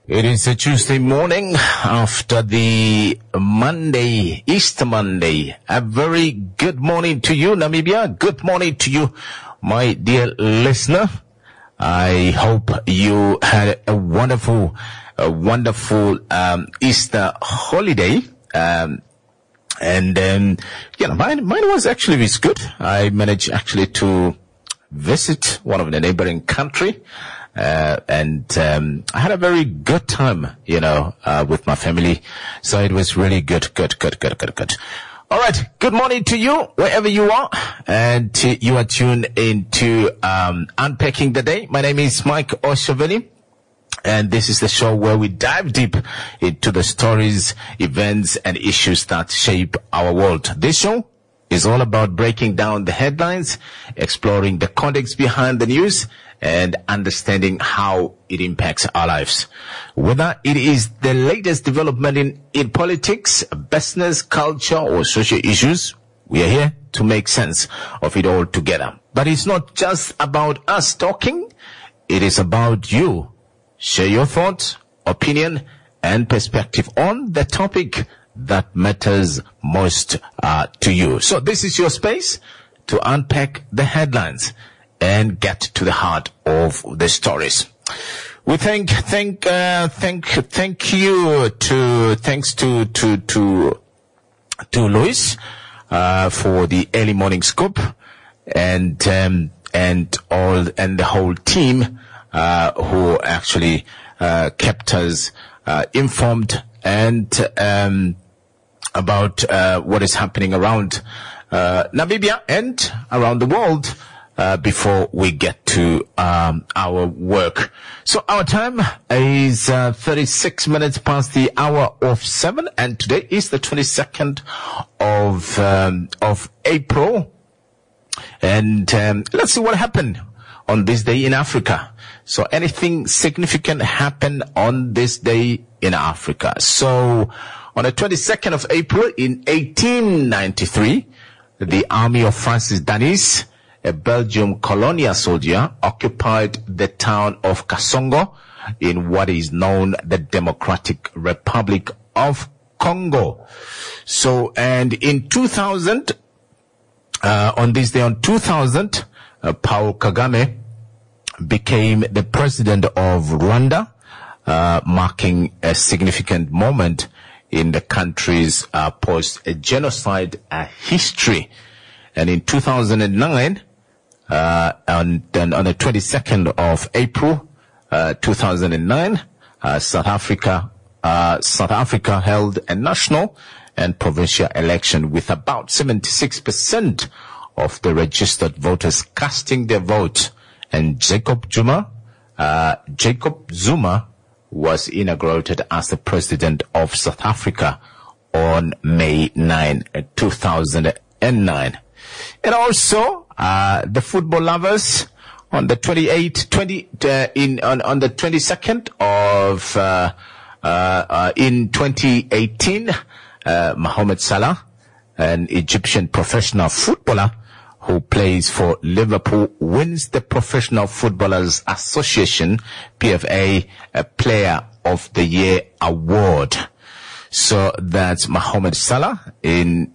It is a Tuesday morning after the Monday, Easter Monday. A very good morning to you, Namibia. Good morning to you, my dear listener. I hope you had a wonderful Easter holiday. Mine was actually good. I managed actually to visit one of the neighboring country. I had a very good time, with my family. So it was really good. All right. Good morning to you, wherever you are. And you are tuned into, Unpacking the Day. My name is Mike Oshaveli. And this is the show where we dive deep into the stories, events, and issues that shape our world. This show is all about breaking down the headlines, exploring the context behind the news, and understanding how it impacts our lives. Whether it is the latest development in politics, business, culture, or social issues, we are here to make sense of it all together. But it's not just about us talking, it is about you. Share your thoughts, opinion, and perspective on the topic that matters most to you. So this is your space to unpack the headlines and get to the heart of the stories. We thanks to Luis for the early morning scoop and the whole team who actually kept us informed and about what is happening around Namibia and around the world before we get to our work. So our time is 36 minutes past the hour of 7, and today is the 22nd of April. And let's see what happened on this day in Africa. So anything significant happened on this day in Africa. So on the 22nd of April in 1893, the army of Francis Danis, a Belgian colonial soldier, occupied the town of Kasongo in what is known the Democratic Republic of Congo. So, and in 2000, on this day on 2000, Paul Kagame became the president of Rwanda, marking a significant moment in the country's post-genocide history. And in 2009, on the 22nd of April, 2009, South Africa held a national and provincial election with about 76% of the registered voters casting their vote. And Jacob Zuma was inaugurated as the president of South Africa on May 9, 2009. And also, the football lovers on the 22nd of, in 2018, Mohamed Salah, an Egyptian professional footballer who plays for Liverpool, wins the Professional Footballers Association, PFA, Player of the Year award. So that's Mohamed Salah in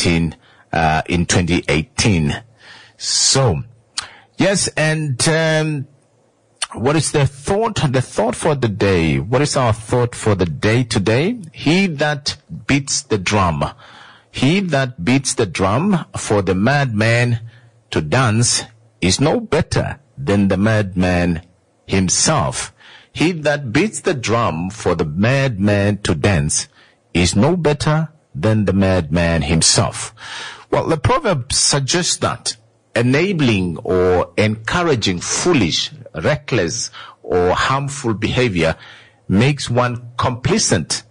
2018. So, yes, and what is the thought? The thought for the day. What is our thought for the day today? He that beats the drum. He that beats the drum for the madman to dance is no better than the madman himself. He that beats the drum for the madman to dance is no better than the madman himself. Well, the proverb suggests that enabling or encouraging foolish, reckless, or harmful behavior makes one complicit,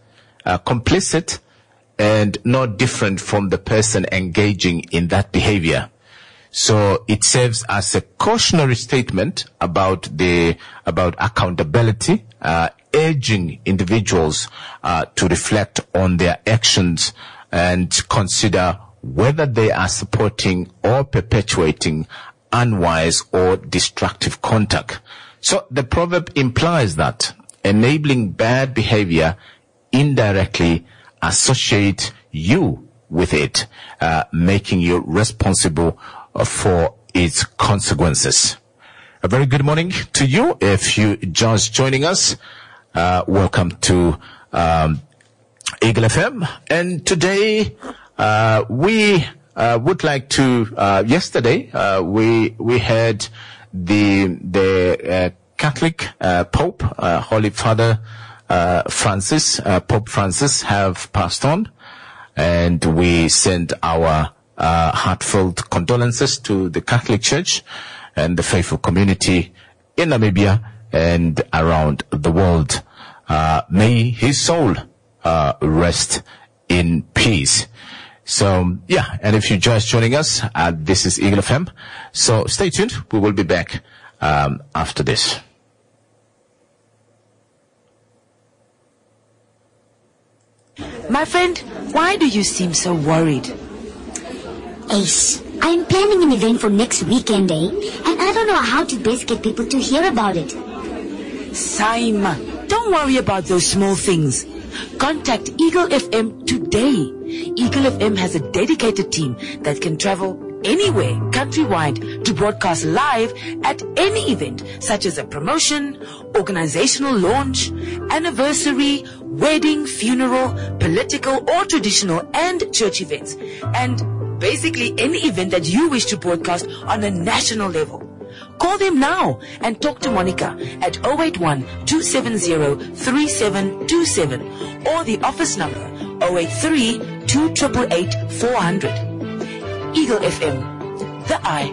and not different from the person engaging in that behavior. So it serves as a cautionary statement about accountability, urging individuals to reflect on their actions and consider whether they are supporting or perpetuating unwise or destructive conduct. So the proverb implies that enabling bad behavior indirectly associate you with it, making you responsible for its consequences. A very good morning to you. If you just joining us, welcome to Eagle FM. And today we would like to. Yesterday we had the Catholic Pope, Holy Father Francis, Pope Francis, have passed on, and we send our heartfelt condolences to the Catholic Church and the faithful community in Namibia and around the world. May his soul rest in peace. So, yeah, and if you're just joining us, this is Eagle FM. So stay tuned. We will be back after this. My friend, why do you seem so worried? Ace, I'm planning an event for next weekend, and I don't know how to best get people to hear about it. Simon, don't worry about those small things. Contact Eagle FM today. Eagle FM has a dedicated team that can travel anywhere countrywide to broadcast live at any event, such as a promotion, organizational launch, anniversary, wedding, funeral, political or traditional and church events, and basically any event that you wish to broadcast on a national level. Call them now and talk to Monica at 081-270-3727 or the office number 083-288-400. Eagle FM, the eye.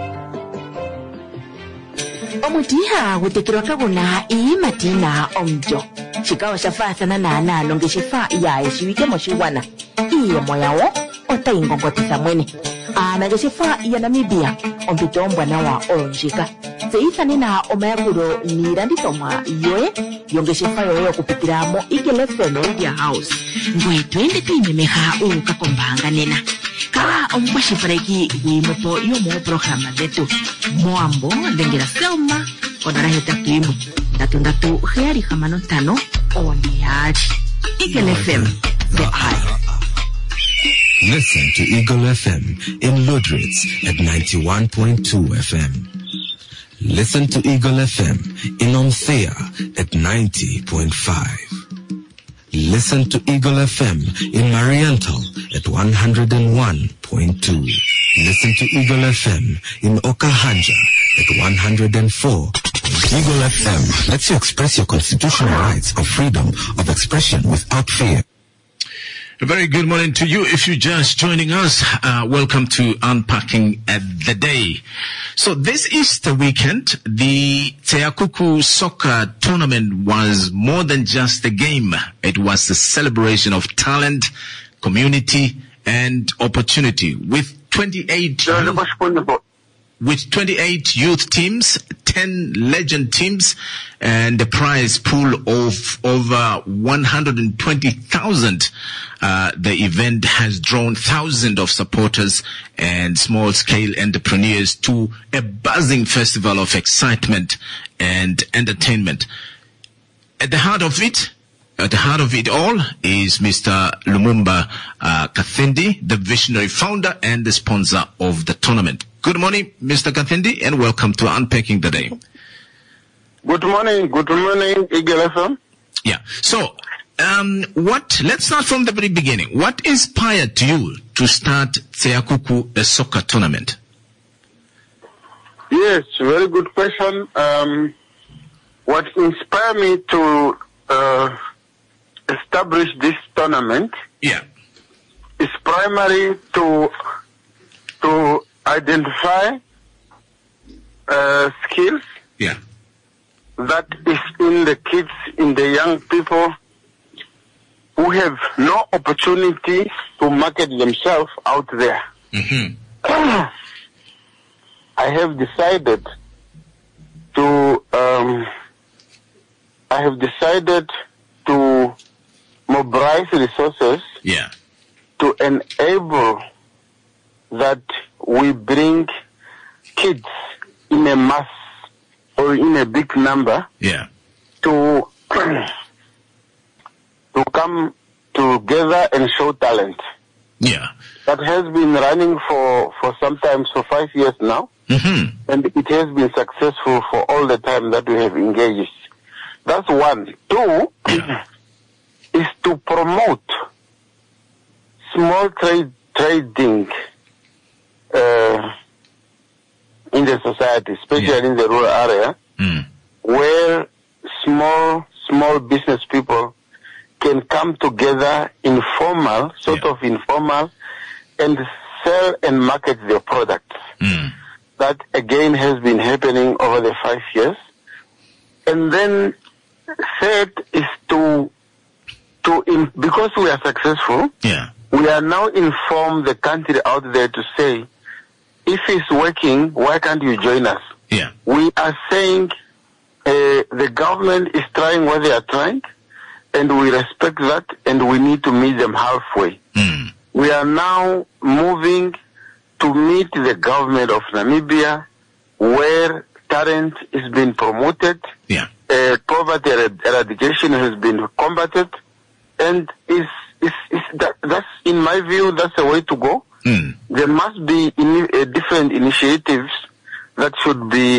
Omutiha kutekirwa kabuna imatina omjo. Chikawa shafasa na nana longe shifa ya ishiwike moshiwana. Iye moyawo ota ingongotisa mwene. Nage shifa ya Namibia ompito mbwana wa onjika. Seisa nina omayakuro niranditoma yoe yonge shifa yoe okupitiramo Eagle FM Media House. Ngwe twende tuimemeha ukakombanga nena. Kala ompashifreki wimoto yomo programa detu. Moambo lengera selma onaraheta tuimu. Datu heari hamanontano ondiaji. Eagle FM, the eye. Listen to Eagle FM in Lodritz at 91.2 FM. Listen to Eagle FM in Omthea at 90.5. Listen to Eagle FM in Mariental at 101.2. Listen to Eagle FM in Okahanja at 104. Eagle FM lets you express your constitutional rights of freedom of expression without fear. A very good morning to you. If you're just joining us, welcome to Unpacking the Day. So this Easter weekend, the Teakuku soccer tournament was more than just a game. It was a celebration of talent, community, and opportunity. With 28 youth teams, 10 legend teams, and a prize pool of over 120,000. The event has drawn thousands of supporters and small-scale entrepreneurs to a buzzing festival of excitement and entertainment. At the heart of it all is Mr. Lumumba Kathindi, the visionary founder and the sponsor of the tournament. Good morning, Mr. Kathindi, and welcome to Unpacking the Day. Good morning, Eagle FM. Yeah. So, let's start from the very beginning. What inspired you to start Teakuku, a soccer tournament? Yes, very good question. What inspired me to establish this tournament is primarily to identify skills that is in the kids, in the young people who have no opportunity to market themselves out there. Mm-hmm. I have decided to mobilize resources to enable that we bring kids in a mass or in a big number to to come together and show talent. Yeah. That has been running for sometimes for 5 years now. Mm-hmm. And it has been successful for all the time that we have engaged. That's one. Two, is to promote small trading in the society, especially in the rural area, where small business people can come together informal, informal, and sell and market their products. That again has been happening over the 5 years. And then third is because we are successful, we are now inform the country out there to say, if it's working, why can't you join us? Yeah. We are saying the government is trying what they are trying, and we respect that, and we need to meet them halfway. We are now moving to meet the government of Namibia, where talent is being promoted, poverty eradication has been combated, and that's, in my view, that's the way to go. There must be different initiatives that should be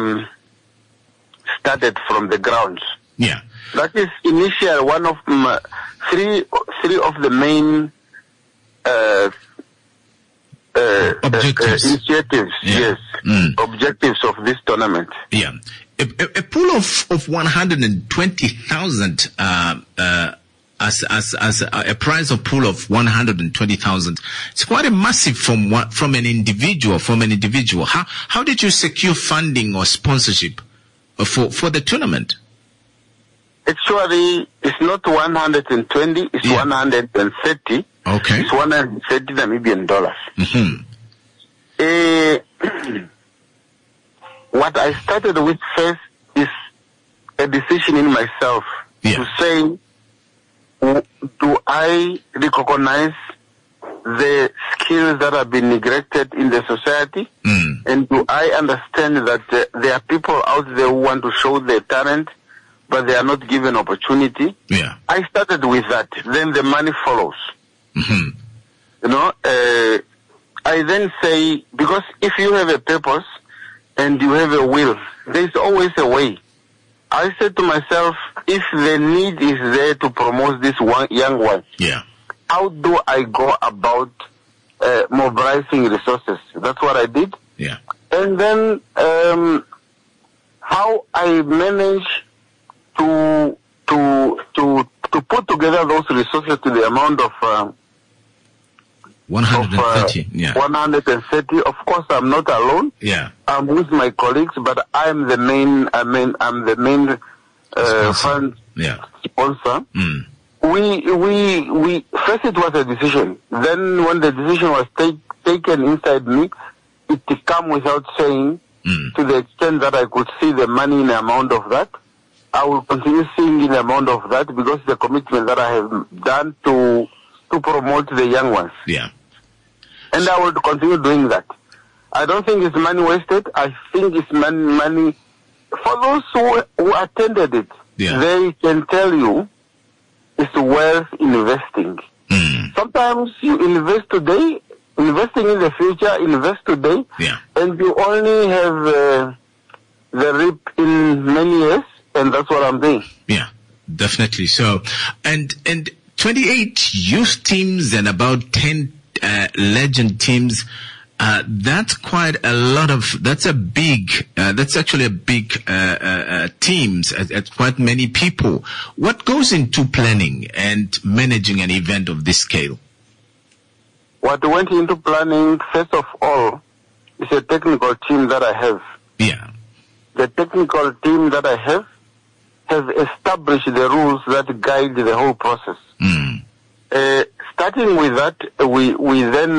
started from the grounds. Yeah. That is initial one of three of the main objectives. Initiatives, objectives of this tournament. Yeah. A pool of 120,000, as a prize of pool of 120,000. It's quite a massive from an individual. How did you secure funding or sponsorship for the tournament? Actually, it's not 120, it's 130. Okay. It's 130 Namibian dollars. What I started with first is a decision in myself to say, do I recognize the skills that have been neglected in the society? And do I understand that there are people out there who want to show their talent, but they are not given opportunity? Yeah. I started with that. Then the money follows. You know, I then say, because if you have a purpose and you have a will, there's always a way. I said to myself, if the need is there to promote this young one, how do I go about mobilizing resources? That's what I did. Yeah. And then how I manage to put together those resources to the amount of 130. 130. Of course, I'm not alone. Yeah. I'm with my colleagues, but I'm the main. I'm the main fund sponsor. We first it was a decision. Then when the decision was taken inside me, it came without saying. To the extent that I could see the money in the amount of that, I will continue seeing in the amount of that because the commitment that I have done to promote the young ones. Yeah. And I will continue doing that. I don't think it's money wasted. I think it's money for those who attended it. Yeah. They can tell you it's worth investing. Sometimes you invest today, investing in the future, invest today, and you only have the reap in many years, and that's what I'm doing. Yeah, definitely. So, and 28 youth teams and about 10 legend teams. That's quite a lot of. That's actually a big teams at quite many people. What goes into planning and managing an event of this scale? What went into planning, first of all, is a technical team that I have. Yeah. The technical team that I have established the rules that guide the whole process. Starting with that, we then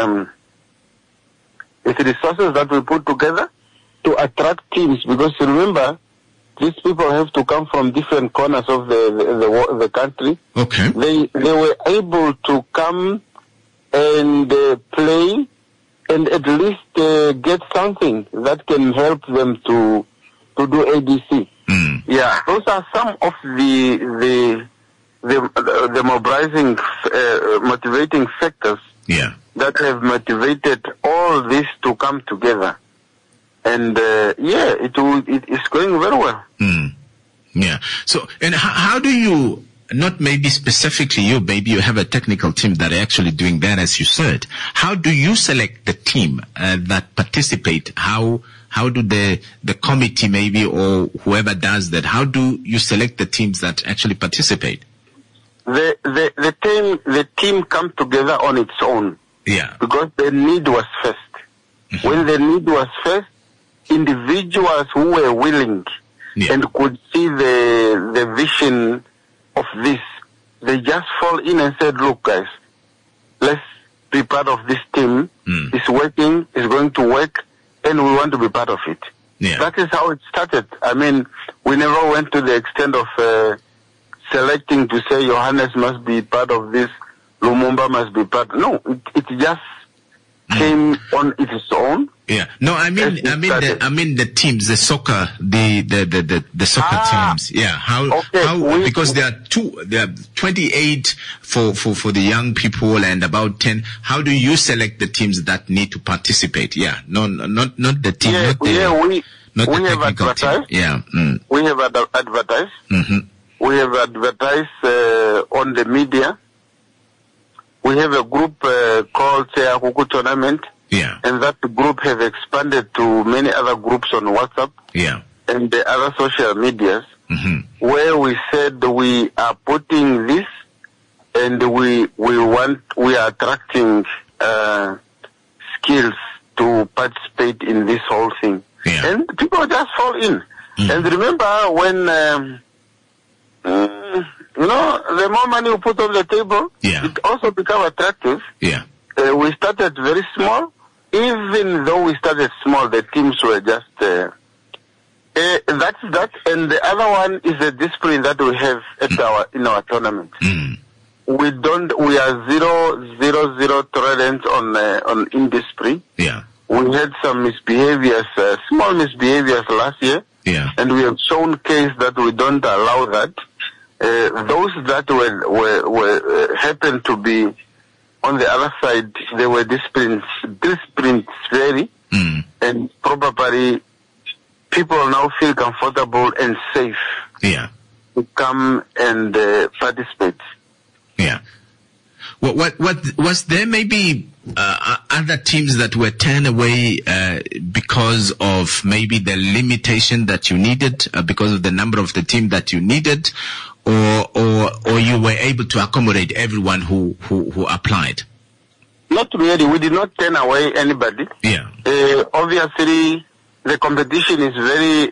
with the resources that we put together to attract teams, because remember, these people have to come from different corners of the country. Okay. They were able to come and play and at least get something that can help them to do ABC. Yeah, those are some of the motivating factors that have motivated all this to come together. And it is going very well. Yeah. So, and how do you, not maybe specifically you, maybe you have a technical team that are actually doing that, as you said. How do you select the team that participate? How do the committee maybe, or whoever does that, how do you select the teams that actually participate? The team come together on its own. Yeah. Because the need was first. Mm-hmm. When the need was first, individuals who were willing and could see the vision of this, they just fall in and said, look guys, let's be part of this team. It's working, it's going to work, and we want to be part of it. Yeah. That is how it started. I mean, we never went to the extent of selecting to say Johannes must be part of this, Lumumba must be part. No, it just came on its own. Yeah. No, I mean the teams, the soccer, the soccer teams. Yeah. How because there are 28 for the young people and about 10. How do you select the teams that need to participate? Yeah. No, not the team. Not the technical team. Yeah. We have advertised. Mm-hmm. We have advertised on the media. We have a group called Kuku Tournament. Yeah. And that group has expanded to many other groups on WhatsApp. Yeah. And the other social medias. Mm-hmm. Where we said we are putting this and we are attracting skills to participate in this whole thing. Yeah. And people just fall in. Mm-hmm. And remember when the more money you put on the table, it also becomes attractive. Yeah. We started very small. Even though we started small, the teams were just that's that. And the other one is the discipline that we have at in our tournament. We are zero tolerance on indiscipline. Yeah. We had some misbehaviors, small misbehaviors last year. Yeah. And we have shown case that we don't allow that. Those that were happened to be on the other side, they were disciplined very, and probably people now feel comfortable and safe to come and participate. Yeah. What was there maybe other teams that were turned away because of maybe the limitation that you needed, because of the number of the team that you needed, or you were able to accommodate everyone who applied? Not really. We did not turn away anybody. Yeah. Obviously, the competition is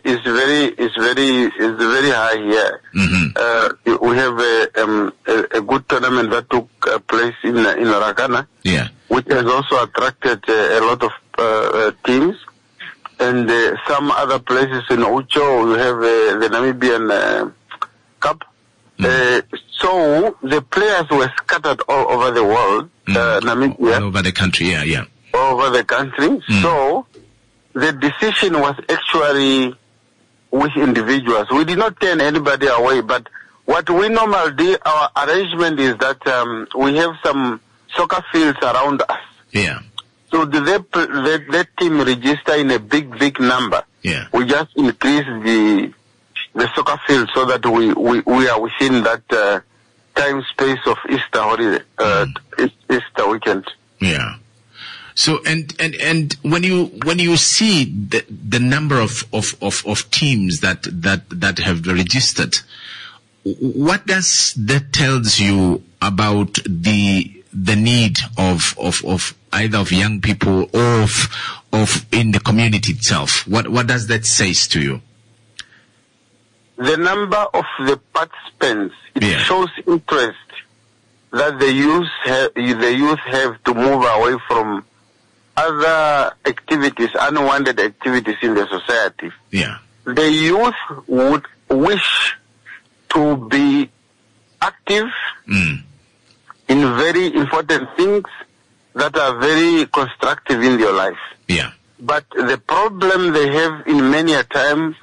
very high here. Mm-hmm. We have a good tournament that took place in Rakana. Yeah. Which has also attracted a lot of teams. And some other places in Ucho, we have the Namibian Cup. So the players were scattered all over the world, Namibia. All over the country, yeah. All over the country. So the decision was actually with individuals. We did not turn anybody away, but what we normally do, our arrangement is that we have some soccer fields around us. Yeah. So that team register in a big number. Yeah. We just increase the soccer field so that we are within that time space of Easter holiday, Easter weekend. Yeah. So and when you see the number of teams that have registered, what does that tells you about the need of either of young people or of in the community itself? What does that say to you? The number of the participants, it shows interest that the youth have to move away from other activities, unwanted activities in the society. Yeah. The youth would wish to be active in very important things that are very constructive in their life. Yeah. But the problem they have in many a time,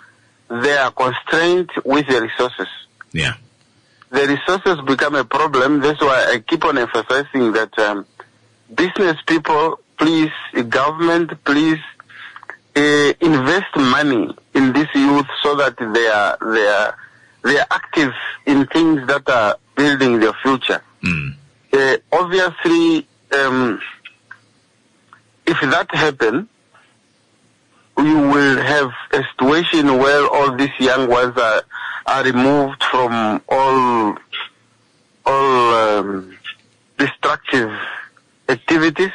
they are constrained with the resources. Yeah. The resources become a problem. That's why I keep on emphasizing that business people, please, government, please invest money in this youth so that they are active in things that are building their future. Obviously, if that happens, you will have a situation where all these young ones are removed from all destructive activities,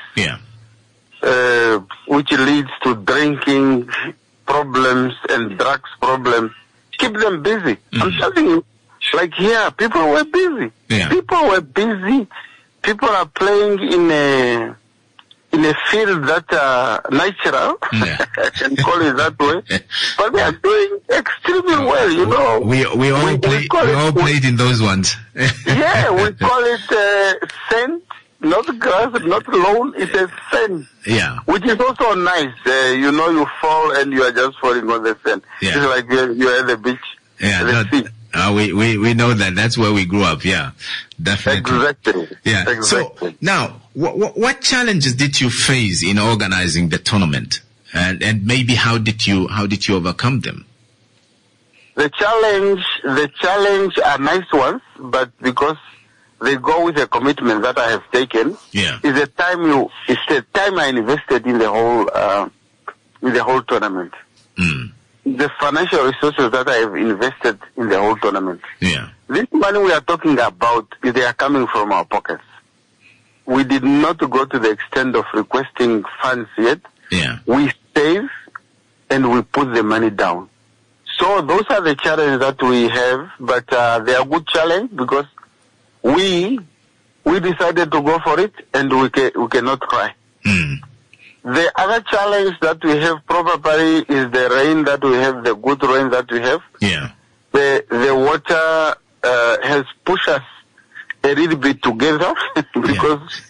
which leads to drinking problems and drugs problems. Keep them busy. I'm telling you, like here, people were busy. People were busy. People are playing in a field that natural, I can call it that way, but they are doing extremely well, you know. We all played in those ones. Yeah, we call it sand, not grass, not lawn, it's a sand. Yeah. Which is also nice. You know, you fall and you are just falling on the sand. Yeah. It's like you're at the beach. Yeah, we know that. That's where we grew up. Yeah, definitely. Exactly. Yeah. Exactly. So now, what challenges did you face in organizing the tournament, and maybe how did you overcome them? The challenge are nice ones, but because they go with a commitment that I have taken, it's the time I invested in the whole tournament. The financial resources that I have invested in the whole tournament. Yeah. This money we are talking about, they are coming from our pockets. We did not go to the extent of requesting funds yet. Yeah. We save and we put the money down. So those are the challenges that we have, but they are good challenge because we decided to go for it and we cannot cry. The other challenge that we have probably is the rain that we have, the good rain that we have. Yeah. The water has pushed us a little bit together because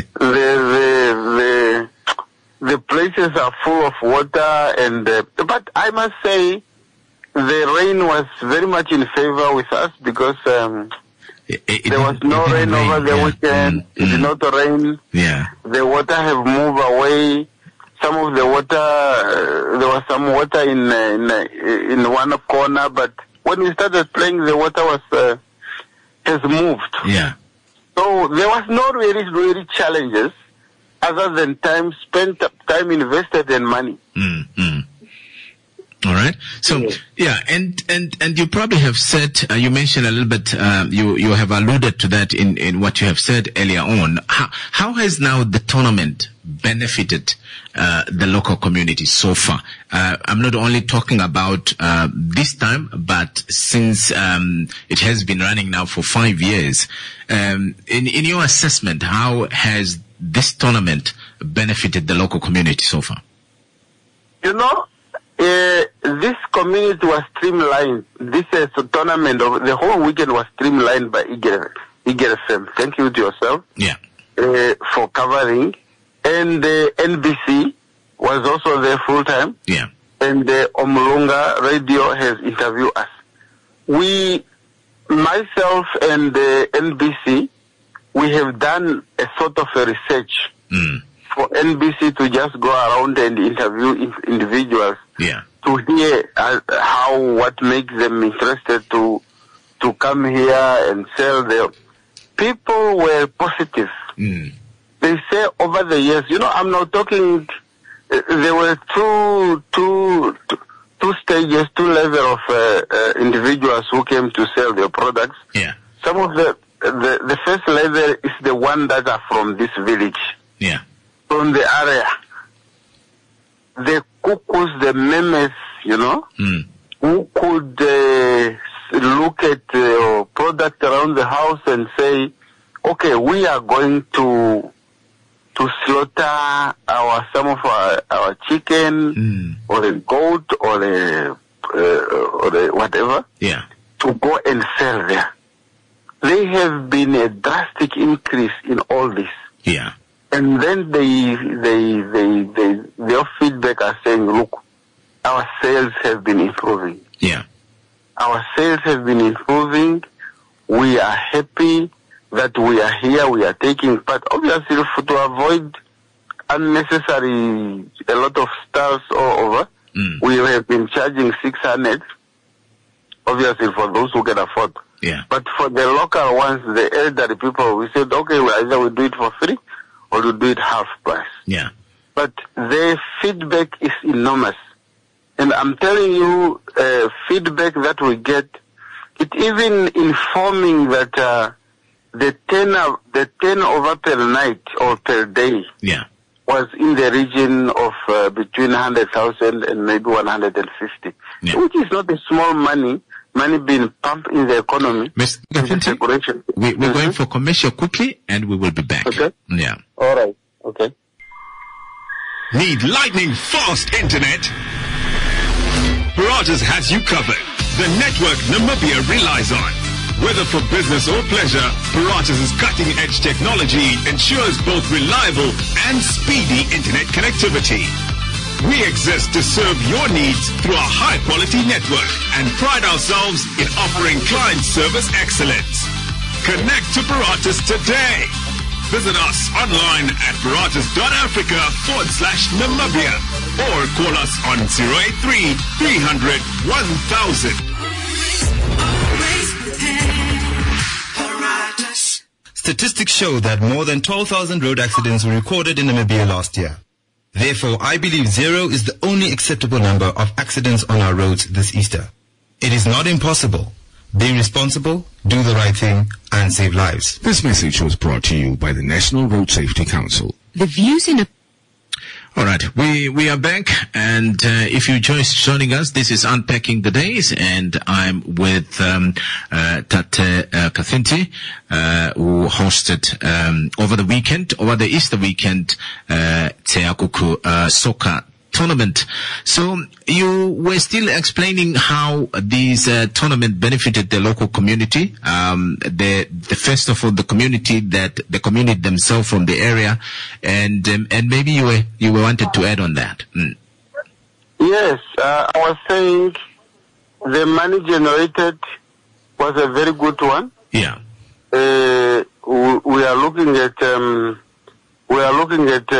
the places are full of water and but I must say the rain was very much in favor with us because there was no rain over the weekend. It did not rain. Yeah. The water have moved away. Some of the water, there was some water in one corner, but when we started playing, the water has moved. Yeah. So there was no really challenges other than time spent, time invested, and money. All right. So, and you probably have said, you mentioned a little bit, you have alluded to that in what you have said earlier on. How has now the tournament benefited, the local community so far? I'm not only talking about, this time, but since, it has been running now for 5 years. In your assessment, how has this tournament benefited the local community so far? You know, this community was streamlined. This tournament, the whole weekend was streamlined by Eagle FM. Thank you to yourself. Yeah. For covering. And the NBC was also there full time. Yeah. And the Omlunga radio has interviewed us. Myself and the NBC, we have done a sort of a research for NBC to just go around and interview individuals. Yeah. To hear what makes them interested to come here and sell their. People were positive. They say over the years, you know, I'm not talking. There were two stages, two levels of individuals who came to sell their products. Yeah. Some of the first level is the one that are from this village. Yeah. From the area. The cuckoos, the memes, you know, who could look at product around the house and say, okay, we are going to slaughter some of our chicken or a goat or a whatever. Yeah. To go and sell there. There have been a drastic increase in all this. Yeah. And then their feedback are saying, look, our sales have been improving. Yeah. Our sales have been improving. We are happy that we are here. We are taking part. Obviously, to avoid unnecessary, a lot of stars all over, we have been charging 600, obviously for those who can afford. Yeah. But for the local ones, the elderly people, we said, okay, well, either we do it for free or we do it half price. Yeah. But their feedback is enormous. And I'm telling you, feedback that we get, it even informing that the turnover per night or per day Yeah. was in the region of between 100,000 and maybe 150, Yeah. which is not a small money being pumped in the economy. Mr. Gafinti, we're going for commercial quickly, and we will be back. Okay. Yeah. All right. Okay. Need lightning fast internet? Paratus has you covered. The network Namibia relies on. Whether for business or pleasure, Paratus' cutting-edge technology ensures both reliable and speedy internet connectivity. We exist to serve your needs through our high-quality network and pride ourselves in offering client service excellence. Connect to Paratus today. Visit us online at paratus.africa/Namibia or call us on 083 300 1000. Statistics show that more than 12,000 road accidents were recorded in Namibia last year. Therefore, I believe 0 is the only acceptable number of accidents on our roads this Easter. It is not impossible. Be responsible, do the right thing, and save lives. This message was brought to you by the National Road Safety Council. The views in a All right, we are back, and if you're just joining us, this is Unpacking the Days, and I'm with Tate Gafinti, who hosted over the Easter weekend, Te Akuku soccer tournament. So you were still explaining how these tournament benefited the local community, the first of all the community themselves from the area, and maybe you wanted to add on that. Yes, I was saying the money generated was a very good one. Yeah. We are looking at 100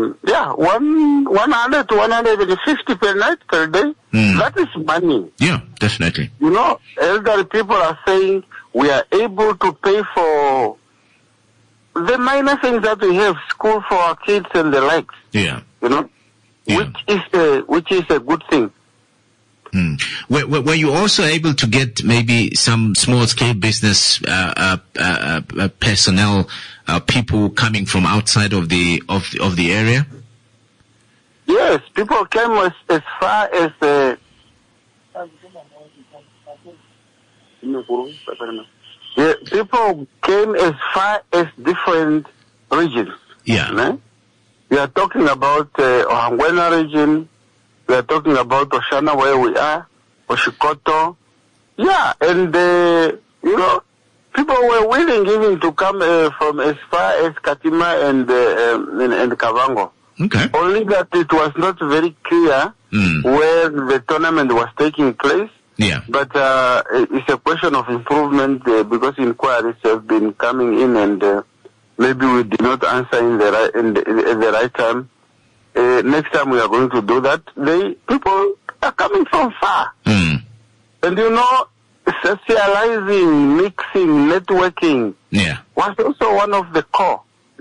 to 150 per night, per day. That is money. Yeah, definitely. You know, elderly people are saying we are able to pay for the minor things that we have, school for our kids and the likes. Yeah. You know, Yeah. which is a good thing. Were you also able to get maybe some small-scale business personnel, people coming from outside of the area? Yes, people came as far as people came as far as different regions. Yeah. Né? We are talking about Ohangwena region. We are talking about Oshana, where we are, Oshikoto. Yeah, and people were willing even to come from as far as Katima and Kavango. Okay. Only that it was not very clear where the tournament was taking place. Yeah. But it's a question of improvement because inquiries have been coming in, and maybe we did not answer at the right time. Next time we are going to do that. People are coming from far. And socializing, mixing, networking was also one of the core,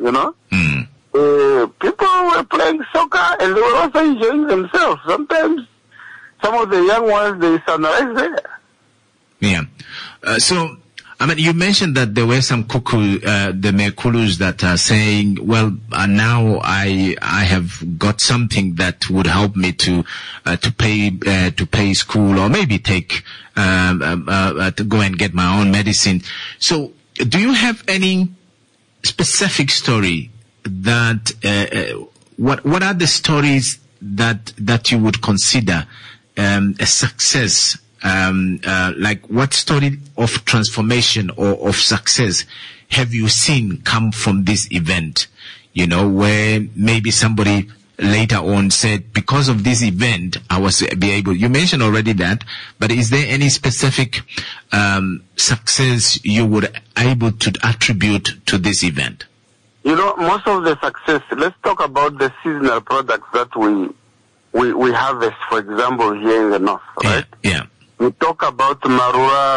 people were playing soccer and they were also enjoying themselves. Sometimes some of the young ones, they sunrise there. Yeah. So, I mean, you mentioned that there were some kuku, the Mekulus that are saying, well, now I have got something that would help me to pay school, or maybe take, to go and get my own medicine. So, do you have any specific story that, what are the stories that you would consider, a success? Like what story of transformation or of success have you seen come from this event? Where maybe somebody later on said, because of this event, I was be able, you mentioned already that, but is there any specific success you would able to attribute to this event? You know, most of the success, let's talk about the seasonal products that we harvest, for example, here in the north, right? Yeah. We talk about marura,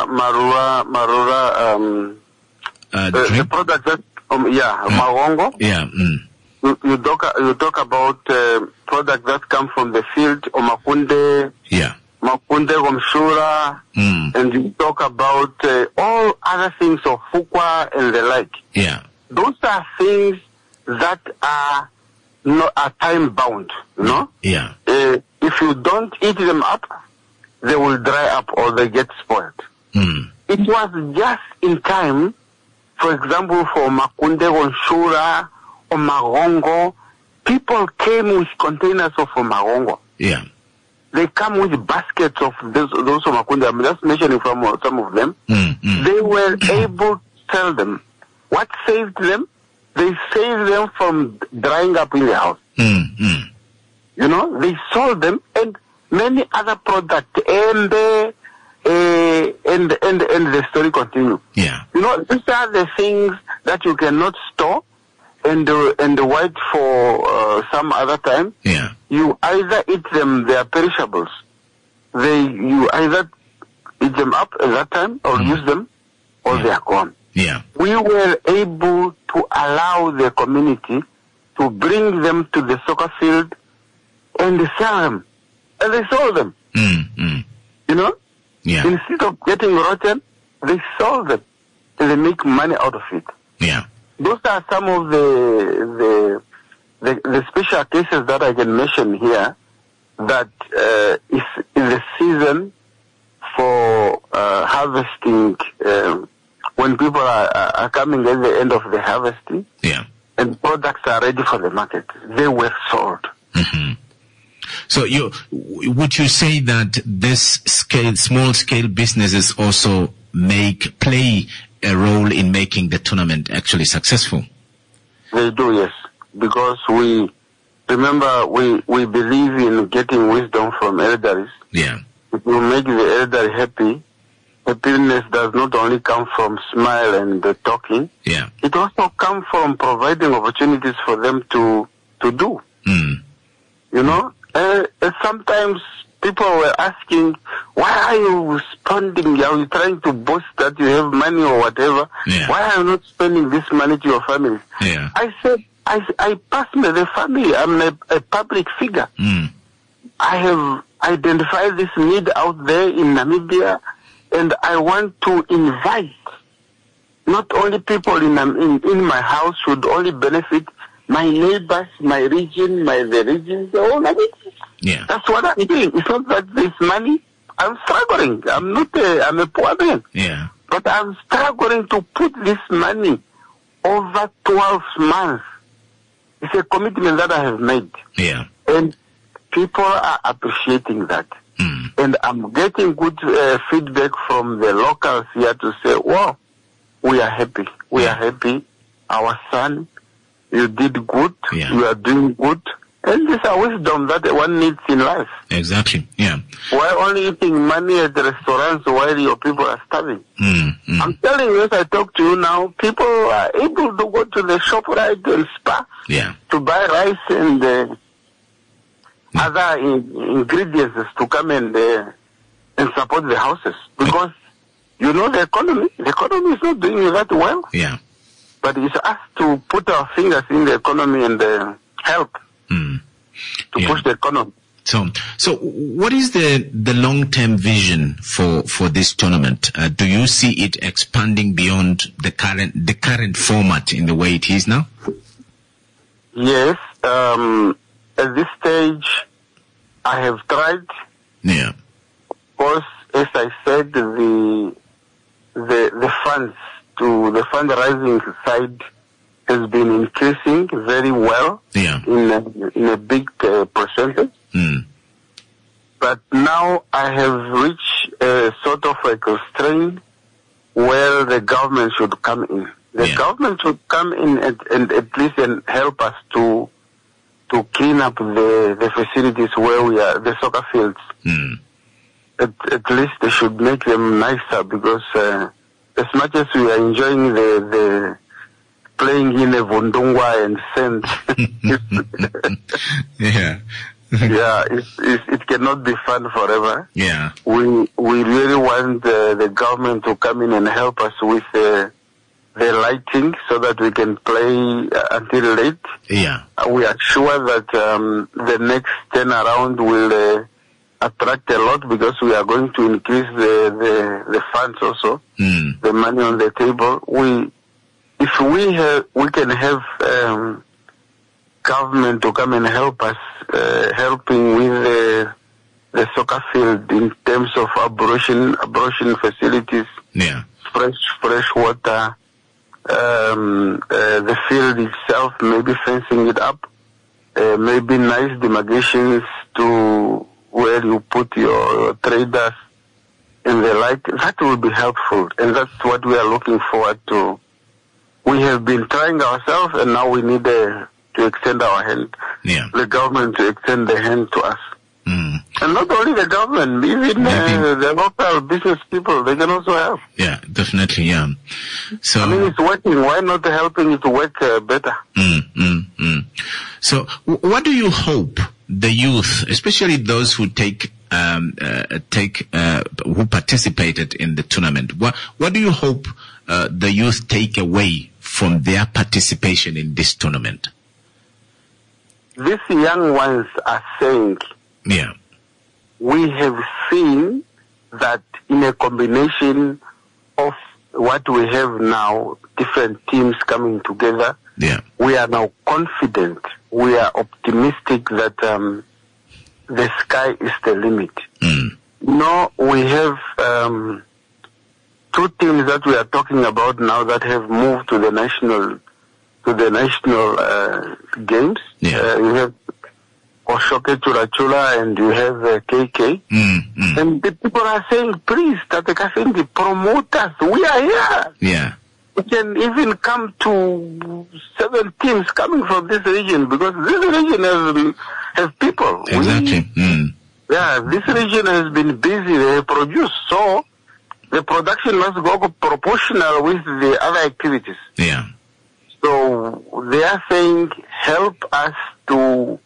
the product that, magongo. Yeah. You talk about products that come from the field, makunde. Yeah. Makunde gomshura. And you talk about all other things of fukwa and the like. Yeah. Those are things that are time bound, you know? Yeah. If you don't eat them up, they will dry up or they get spoiled. It was just in time, for example, for Makunde Gonshura or Magongo, people came with containers of Magongo. Yeah. They come with baskets of those of Makunde. I'm just mentioning from some of them. They were able to sell them. What saved them? They saved them from drying up in the house. You know, they sold them and many other products, and the story continues. Yeah. You know, these are the things that you cannot store and wait for some other time. Yeah. You either eat them; they are perishables. You either eat them up at that time or use them, or they are gone. Yeah. We were able to allow the community to bring them to the soccer field and sell them. And they sold them. You know? Yeah. Instead of getting rotten, they sold them. And they make money out of it. Yeah. Those are some of the special cases that I can mention here that is in the season for harvesting when people are coming at the end of the harvesting, and products are ready for the market, they were sold. So would you say that this small scale businesses also play a role in making the tournament actually successful? They do, yes, because we believe in getting wisdom from elders. Yeah. If you make the elder happy, happiness does not only come from smile and talking. Yeah. It also comes from providing opportunities for them to do. You know, sometimes people were asking, why are you spending? Are you trying to boast that you have money or whatever? Yeah. Why are you not spending this money to your family? Yeah. I said, I pass me the family. I'm a public figure. I have identified this need out there in Namibia, and I want to invite not only people in my house should only benefit, my neighbors, my region, the regions, the whole Namibia. Yeah. That's what I'm doing. It's not that this money, I'm struggling. I'm a poor man. Yeah. But I'm struggling to put this money over 12 months. It's a commitment that I have made. Yeah. And people are appreciating that. And I'm getting good feedback from the locals here to say, wow, we are happy. We are happy. Our son, you did good. Yeah. You are doing good. And this is a wisdom that one needs in life. Exactly. Yeah. Why only eating money at the restaurants while your people are starving? I'm telling you, as I talk to you now, people are able to go to the ShopRite and Spar to buy rice and other ingredients to come and support the houses. Because, you know, the economy is not doing that well. Yeah. But it's us to put our fingers in the economy and help to push the economy. So what is the long-term vision for this tournament? Do you see it expanding beyond the current format in the way it is now? Yes. At this stage, I have tried. Yeah. Of course, as I said, the funds to the fundraising side has been increasing very well. Yeah. In a big percentage. But now I have reached a sort of a constraint where the government should come in. The government should come in and at least help us to to clean up the facilities where we are, the soccer fields. At least they should make them nicer, because as much as we are enjoying the playing in a Vundungwa and sand, it cannot be fun forever. Yeah, we really want the government to come in and help us with the lighting, so that we can play until late. Yeah, we are sure that the next turnaround will attract a lot, because we are going to increase the funds also, the money on the table. If we can have government to come and help us, helping with the soccer field in terms of abortion facilities, fresh water, the field itself, maybe fencing it up, maybe nice demarcations to where you put your traders and the like. That will be helpful, and that's what we are looking forward to. We have been trying ourselves, and now we need to extend our hand. The government to extend the hand to us. And not only the government, even the local business people, they can also help. Yeah, definitely, yeah. So, I mean, it's working. Why not helping it to work better? So, what do you hope the youth, especially those who who participated in the tournament, what do you hope the youth take away from their participation in this tournament? These young ones are saying, we have seen that in a combination of what we have now, different teams coming together, we are now confident, we are optimistic that the sky is the limit. No, we have two teams that we are talking about now that have moved to the national games. You have Oshoke Churachula and you have KK. And the people are saying, please, Tatekafendi, promote us. We are here. Yeah. We can even come to 7 teams coming from this region, because this region has people. Exactly. This region has been busy. They produce, so the production must go proportional with the other activities. Yeah. So they are saying, help us to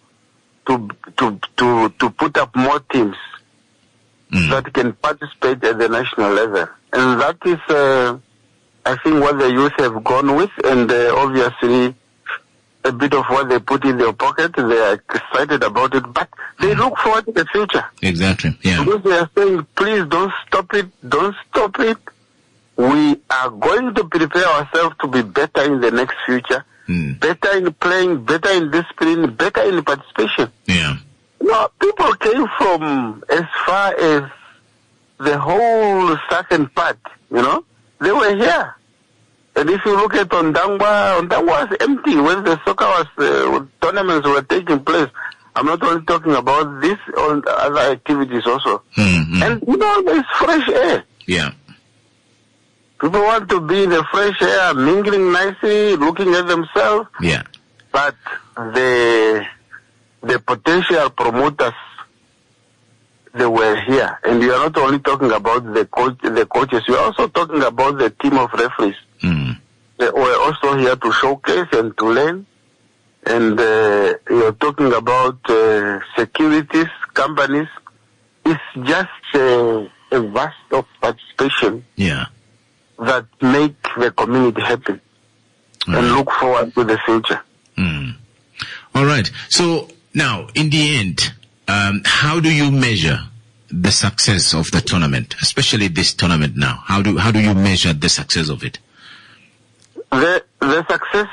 put up more teams that can participate at the national level, and that is, I think, what the youth have gone with, and obviously a bit of what they put in their pocket. They are excited about it, but they look forward to the future. Exactly. Yeah. Because they are saying, please don't stop it. Don't stop it. We are going to prepare ourselves to be better in the next future. Better in playing, better in discipline, better in participation. Yeah. No, people came from as far as the whole southern part, they were here. And if you look at Ondangwa was empty when the soccer tournaments were taking place. I'm not only talking about this, on other activities also. And there's fresh air. Yeah. People want to be in the fresh air, mingling nicely, looking at themselves. Yeah. But the potential promoters, they were here. And you are not only talking about the coaches, you are also talking about the team of referees. They were also here to showcase and to learn. And you're talking about securities, companies. It's just a vast of participation. Yeah. That make the community happy and look forward to the future. All right. So now, in the end, how do you measure the success of the tournament, especially this tournament now? How do you measure the success of it? The success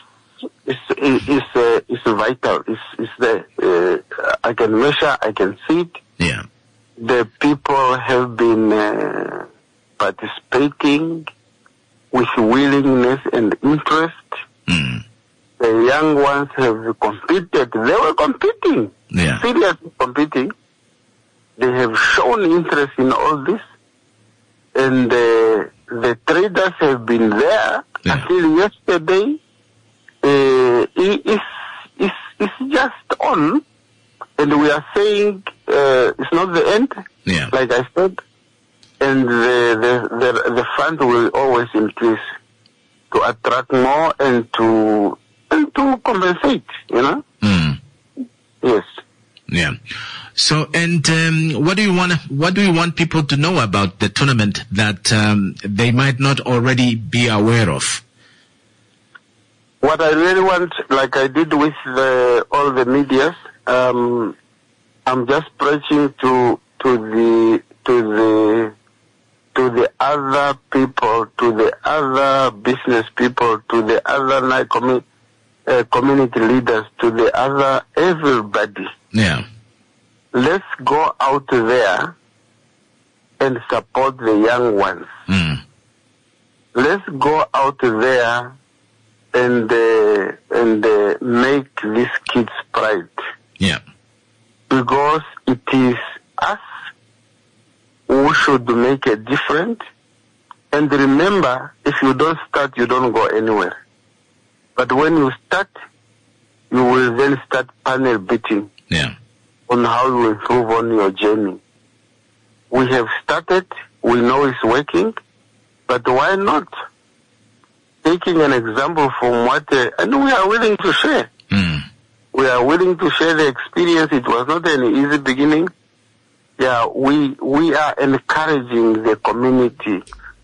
is vital. Is there? I can measure. I can see it. Yeah. The people have been participating with willingness and interest. The young ones have competed. They were competing, seriously competing. They have shown interest in all this, and the traders have been there until yesterday. just on, and we are saying it's not the end. Yeah. Like I said, and the fund will always increase to attract more and to compensate. You know. Mm. Yes. Yeah. So, and what do you want people to know about the tournament that they might not already be aware of? What I really want, like I did with all the medias, I'm just preaching to the other people, to the other business people, to the other community leaders, to the other everybody. Yeah. Let's go out there and support the young ones. Mm. Let's go out there and make these kids pride. Yeah. Because it is us who should make a difference. And remember, if you don't start, you don't go anywhere. But when you start, you will then start panel beating. Yeah. On how you improve on your journey. We have started, we know it's working, but why not? Taking an example from what, and we are willing to share. Mm. We are willing to share the experience. It was not an easy beginning. Yeah, we are encouraging the community.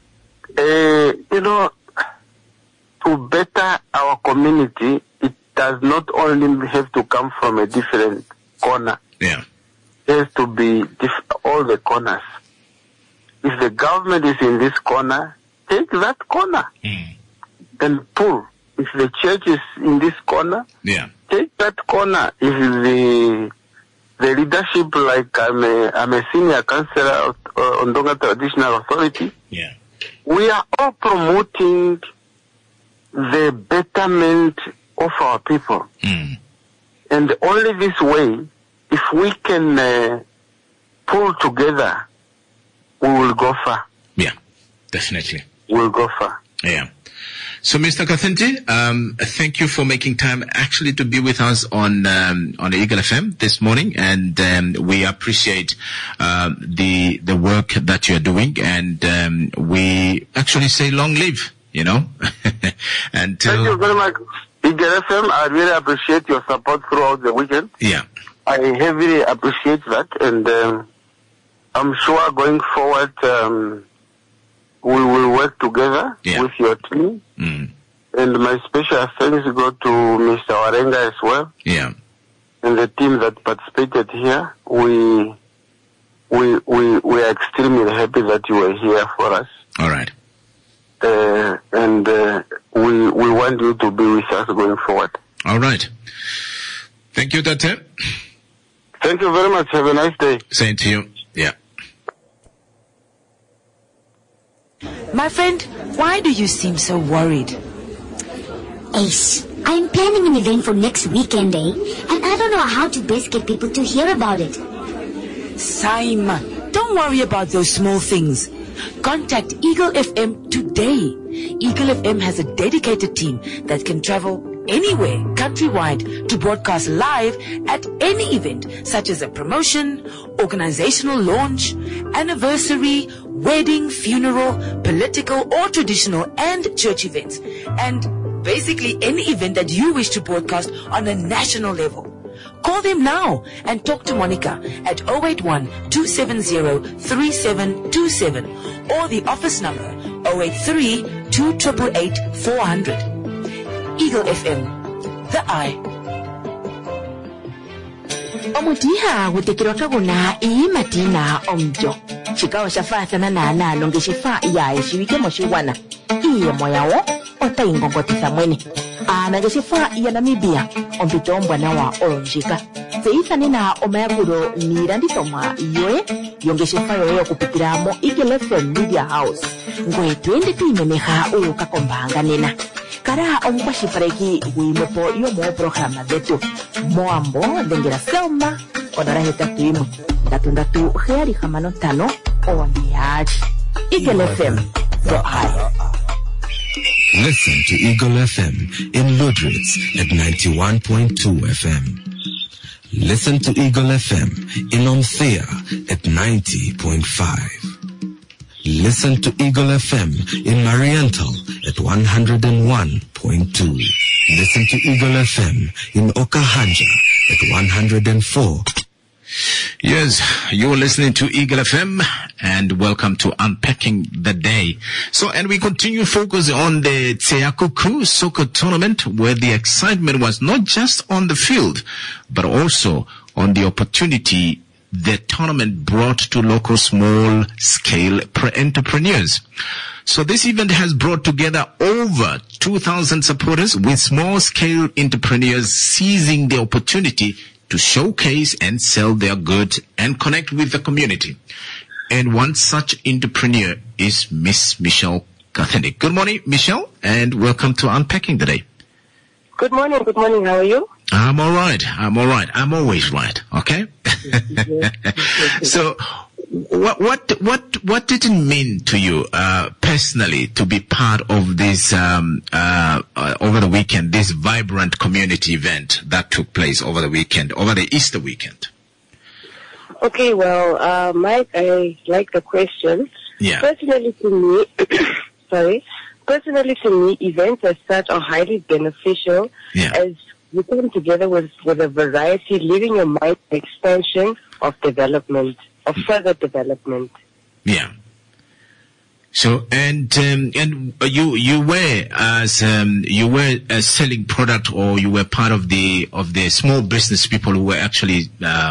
To better our community, it does not only have to come from a different corner. Yeah. It has to be all the corners. If the government is in this corner, take that corner and pull. If the church is in this corner, take that corner. If the leadership, like I'm a senior councillor of Ondonga Traditional Authority, we are all promoting the betterment of our people. And only this way, if we can pull together, we will go far. Yeah, definitely. We'll go far. Yeah. So, Mr. Kathinti, thank you for making time actually to be with us on Eagle FM this morning, and we appreciate the work that you are doing, and we actually say long live, you know. And thank you very much, Eagle FM. I really appreciate your support throughout the weekend. Yeah. I heavily appreciate that, and I'm sure going forward we will work together with your team. And my special thanks go to Mr. Warenga as well. Yeah. And the team that participated here. We are extremely happy that you were here for us. All right. And we want you to be with us going forward. All right. Thank you, Tate. Thank you very much. Have a nice day. Same to you. Yeah. My friend, why do you seem so worried? Ace, I'm planning an event for next weekend, and I don't know how to best get people to hear about it. Simon, don't worry about those small things. Contact Eagle FM today. Eagle FM has a dedicated team that can travel anywhere countrywide to broadcast live at any event, such as a promotion, organizational launch, anniversary, wedding, funeral, political or traditional and church events, and basically any event that you wish to broadcast on a national level. Call them now and talk to Monica at 081-270-3727 or the office number 083-288-400. Eagle FM, the eye. Omutiha gutekirwa kaguna imatina omjo. Chikawa shafathana na longeshifa ya ishiwike moshiwana. Iye moyawo ota ingongotisa mwene. Nageshifa ya Namibia ompitombwa na wa oronjika. Seithane na omayakuro niranditoma yoe yongeshifa yoye kupitiramo Eagle FM Media House. Ngwe twende tuimeneha ukakombanga nena. Kara omukwashifareki wimepo yomo programa zetu. Moambo dengera selma onara hetatu imu. Datundatu heari hamano tano o ambiaji. Eagle FM, the eye. Listen to Eagle FM in Lodritz at 91.2 FM. Listen to Eagle FM in Omthea at 90.5. Listen to Eagle FM in Mariental at 101.2. Listen to Eagle FM in Okahanja at 104. Yes, you're listening to Eagle FM, and welcome to Unpacking the Day. So, and we continue focus on the Tseakuku soccer tournament, where the excitement was not just on the field, but also on the opportunity the tournament brought to local small-scale entrepreneurs. So this event has brought together over 2,000 supporters, with small-scale entrepreneurs seizing the opportunity to showcase and sell their goods and connect with the community. And one such entrepreneur is Miss Michelle Katheni. Good morning, Michelle, and welcome to Unpacking the Day. Good morning. How are you? I'm all right. I'm always right. Okay. So, what did it mean to you personally to be part of this over the weekend, this vibrant community event that took place over the weekend, over the Easter weekend? Okay, well, Mike, I like the question. Yeah. Personally to me, events as such are highly beneficial, as you come together with a variety, leaving your mind expansion of development, of further development. Yeah. So, and you were selling product, or you were part of the small business people who were actually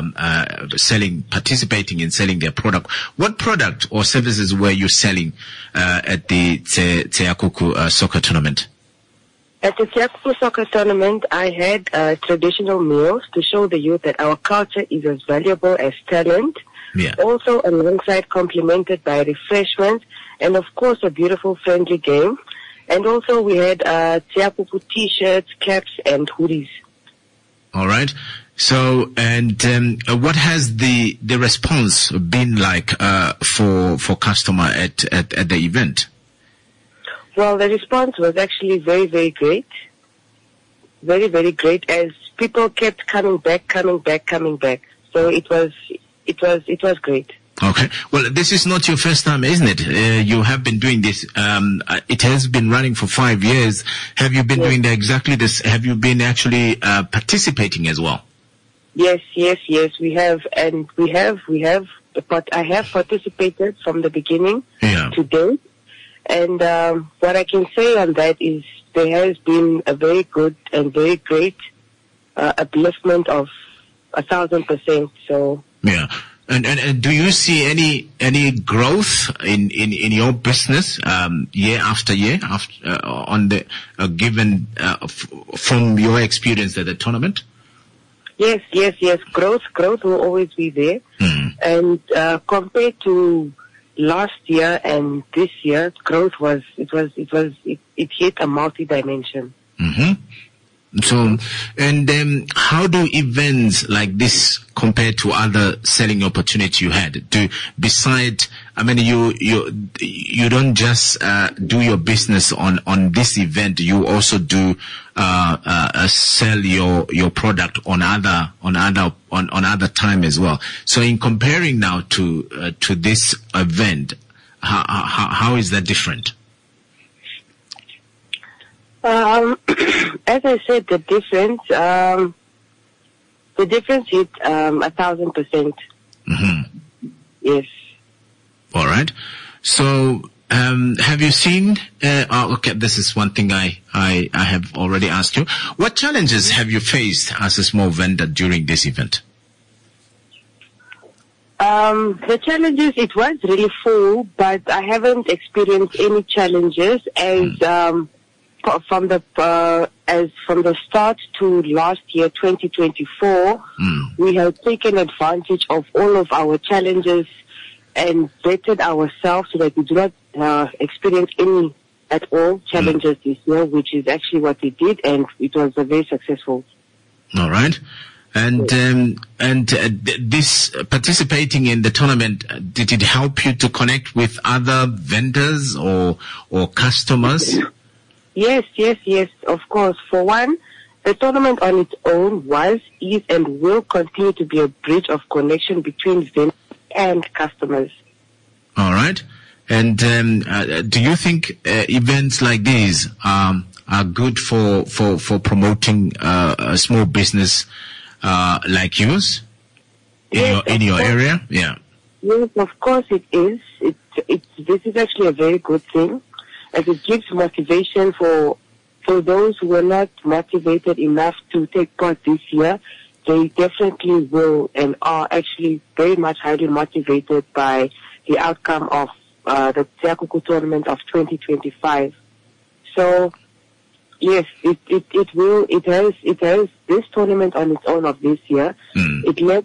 participating in selling their product. What product or services were you selling at the Tseakuku soccer tournament? At the Tseakuku soccer tournament, I had traditional meals to show the youth that our culture is as valuable as talent. Yeah. Also, alongside complemented by refreshments, and of course a beautiful friendly game. And also we had Tseakuku t-shirts, caps, and hoodies. All right. So, and what has the response been like for customer at the event? Well, the response was actually very, very great. Very, very great, as people kept coming back. So it was great. Okay. Well, this is not your first time, isn't it? You have been doing this. It has been running for 5 years. Have you been doing exactly this? Have you been actually participating as well? Yes, we have, and we have. But I have participated from the beginning to date. And what I can say on that is there has been a very good and very great upliftment of 1,000%. So yeah. And do you see any growth in your business year after year on the given from your experience at the tournament? Yes. Growth will always be there. And compared to last year and this year, growth it hit a multi-dimension. Mm-hmm. So, and how do events like this compare to other selling opportunities you had? You don't just do your business on this event. You also do sell your product on other time as well. So, in comparing now to this event, how is that different? As I said, the difference is 1,000%. Mm-hmm. Yes. All right. So, have you seen? Okay, this is one thing I have already asked you. What challenges have you faced as a small vendor during this event? The challenges, it was really full, but I haven't experienced any challenges from the start to last year, 2024, we have taken advantage of all of our challenges and vetted ourselves so that we do not experience any at all challenges this year, which is actually what we did, and it was very successful. All right. And this participating in the tournament, did it help you to connect with other vendors or customers? Yes, of course. For one, the tournament on its own was, is, and will continue to be a bridge of connection between vendors and customers. All right. And do you think events like these are good for promoting a small business like yours in your area? Yeah. Yes, of course it is. This is actually a very good thing, as it gives motivation for those who are not motivated enough to take part this year. They definitely will and are actually very much highly motivated by the outcome of the Siyakuku tournament of 2025. So yes, it has this tournament on its own of this year. It left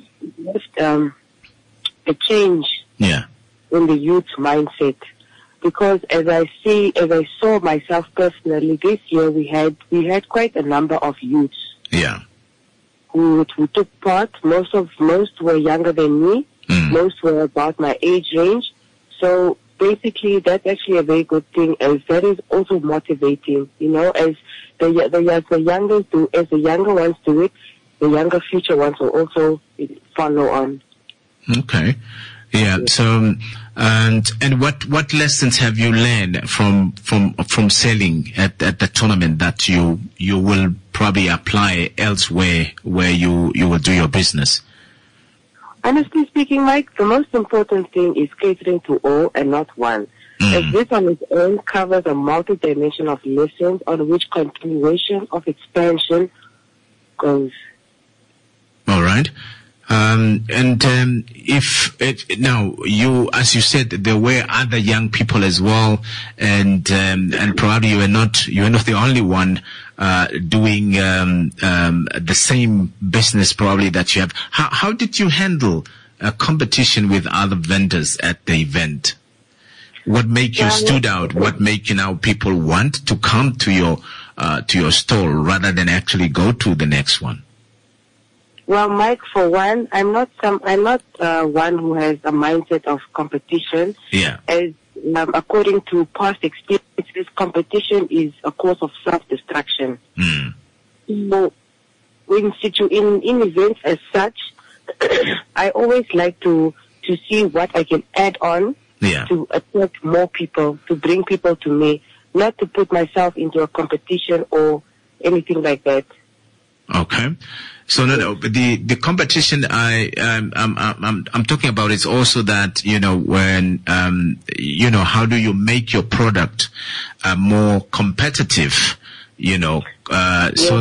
a change in the youth mindset, because as I saw myself personally, this year we had quite a number of youths who took part. Most were younger than me. Most were about my age range. So basically, that's actually a very good thing, as that is also motivating. You know, as the younger ones do it, the younger future ones will also follow on. Okay. Yeah. So, and what lessons have you learned from selling at the tournament that you will probably apply elsewhere where you will do your business? Honestly speaking, Mike, the most important thing is catering to all and not one. As this on its own covers a multi-dimension of lessons on which continuation of expansion goes. All right. Now you, as you said, there were other young people as well, and probably you were not the only one doing the same business probably that you have. How did you handle a competition with other vendors at the event? What make you stood out? What make people want to come to your stall rather than actually go to the next one? Well, Mike, for one, I'm not one who has a mindset of competition. Yeah. As according to past experiences, competition is a cause of self-destruction. So, in events as such, I always like to see what I can add on to attract more people, to bring people to me, not to put myself into a competition or anything like that. Okay. So the competition I'm talking about is also that, when, how do you make your product more competitive, so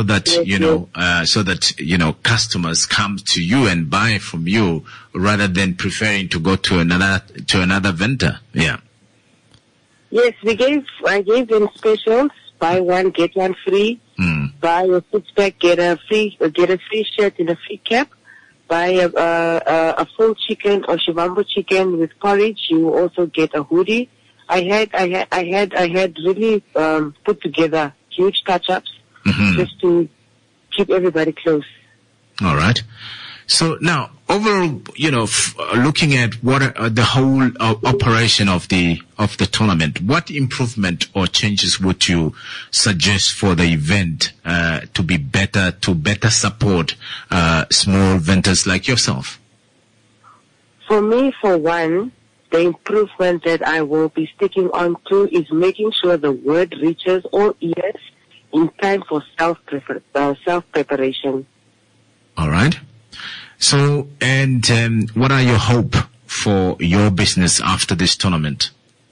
that customers come to you and buy from you rather than preferring to go to another vendor. Yeah. Yes, I gave them specials, buy one, get one free. Buy a 6-pack, get a free shirt and a free cap. Buy a full chicken or shivambo chicken with porridge. You also get a hoodie. I had really put together huge touch-ups just to keep everybody close. All right. So now, overall, looking at what the whole operation of the tournament, what improvement or changes would you suggest for the event to better support small vendors like yourself? For me, for one, the improvement that I will be sticking on to is making sure the word reaches all ears in time for self-preparation. All right. So, and what are your hope for your business after this tournament?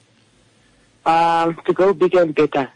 To go bigger and better.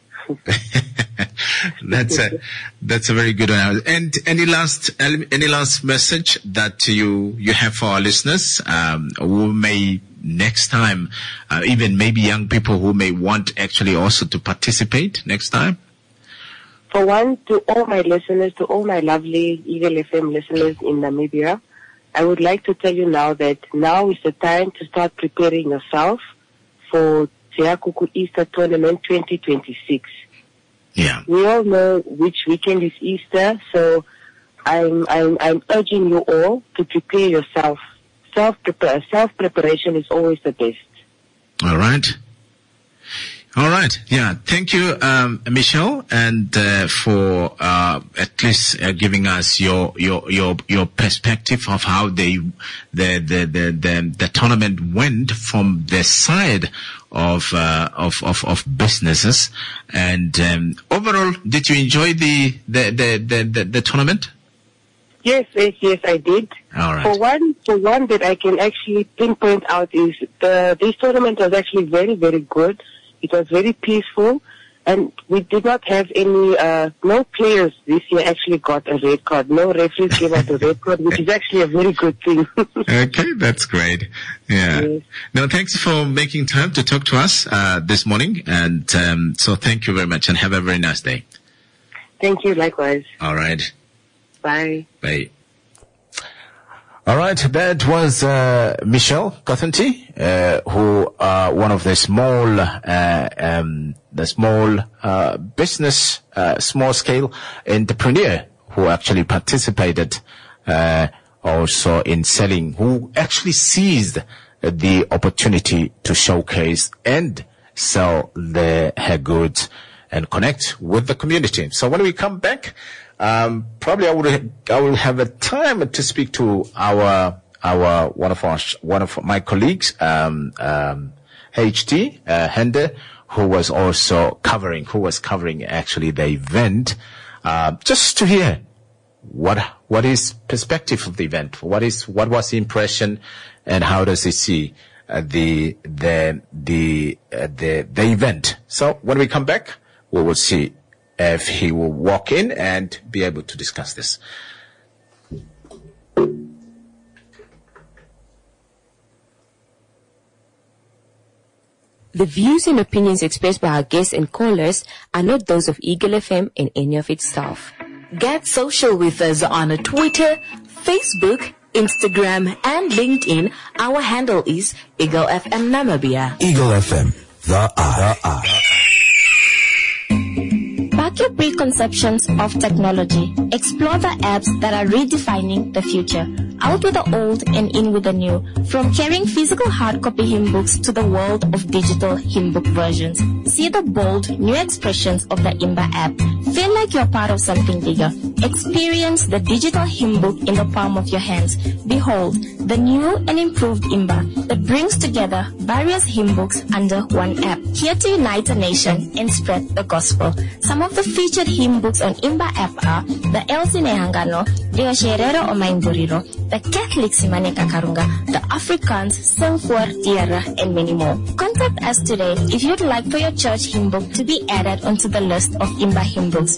That's a very good one. And any last message that you have for our listeners, who may next time, even maybe young people who may want actually also to participate next time? For one, to all my listeners, to all my lovely Eagle FM listeners in Namibia, I would like to tell you now that now is the time to start preparing yourself for Siyakuku Easter Tournament 2026. Yeah. We all know which weekend is Easter, so I'm urging you all to prepare yourself. Self-preparation is always the best. All right. All right. Yeah. Thank you, Michelle, and for at least giving us your perspective of how the tournament went from the side of businesses. And overall, did you enjoy the tournament? Yes, I did. All right. For one that I can actually pinpoint out is this tournament was actually very, very good. It was very peaceful, and we did not have any, no players this year actually got a red card. No referees gave out a red card, which is actually a very good thing. Okay, that's great. Yeah. Yes. No, thanks for making time to talk to us this morning, and so thank you very much, and have a very nice day. Thank you, likewise. All right. Bye. Bye. All right, that was Michelle Cothenty, who one of the small business, small scale entrepreneur who actually participated also in selling, who actually seized the opportunity to showcase and sell her goods and connect with the community. So when we come back, probably I will have a time to speak to one of my colleagues, HT Hende, who was covering actually the event, just to hear what is perspective of the event, what was the impression, and how does he see the event. So when we come back, we will see if he will walk in and be able to discuss this. The views and opinions expressed by our guests and callers are not those of Eagle FM and any of its staff. Get social with us on Twitter, Facebook, Instagram, and LinkedIn. Our handle is Eagle FM Namibia. Eagle FM, the eye. Back your preconceptions of technology. Explore the apps that are redefining the future. Out with the old and in with the new. From carrying physical hard copy hymn books to the world of digital hymn book versions. See the bold, new expressions of the Imba app. Feel like you're part of something bigger. Experience the digital hymn book in the palm of your hands. Behold, the new and improved Imba that brings together various hymn books under one app. Here to unite a nation and spread the gospel. Some of the featured hymn books on Imba app are the Elsie Nehangano, Leo Sherero Omaimburiro, the Catholic Simane Kakarunga, the Afrikaans, Singfor, Tierra, and many more. Contact us today if you'd like for your church hymn book to be added onto the list of Imba hymn books.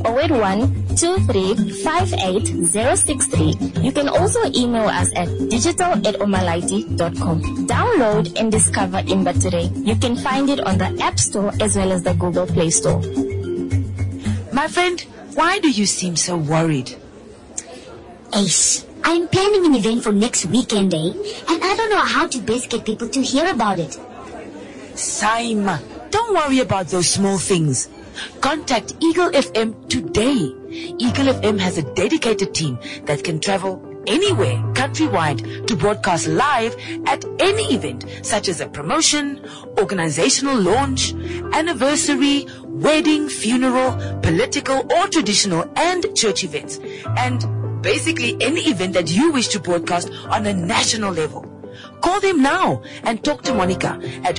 081-2358-063. You can also email us at digital@omalaiti.com. Download and discover Imba today. You can find it on the App Store as well as the Google Play Store. My friend, why do you seem so worried? Ace, I'm planning an event for next weekend, and I don't know how to best get people to hear about it. Saima, don't worry about those small things. Contact Eagle FM today. Eagle FM has a dedicated team that can travel anywhere countrywide to broadcast live at any event, such as a promotion, organizational launch, anniversary, wedding, funeral, political or traditional and church events, and basically any event that you wish to broadcast on a national level. Call them now and talk to Monica at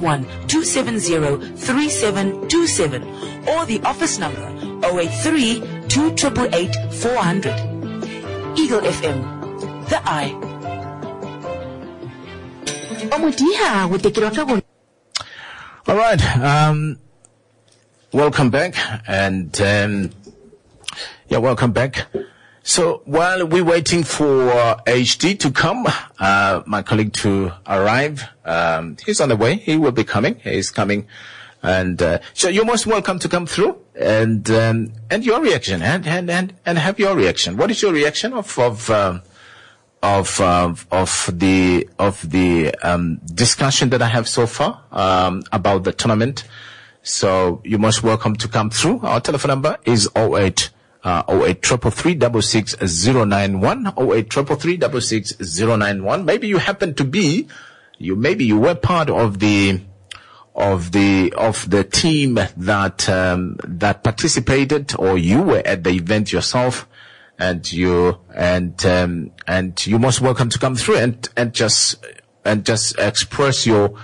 081-270-3727 or the office number 083-288-400. Eagle FM, the eye. All right. Welcome back, and welcome back. So while we're waiting for HD to come, my colleague to arrive, he's on the way. He will be coming. He's coming, and so you're most welcome to come through and your reaction and have your reaction. What is your reaction of the discussion that I have so far about the tournament? So you're most welcome to come through. Our telephone number is 0833366091, 0833366091. Maybe you happen to be, maybe you were part of the the team that participated, or you were at the event yourself, and you most welcome to come through and just express your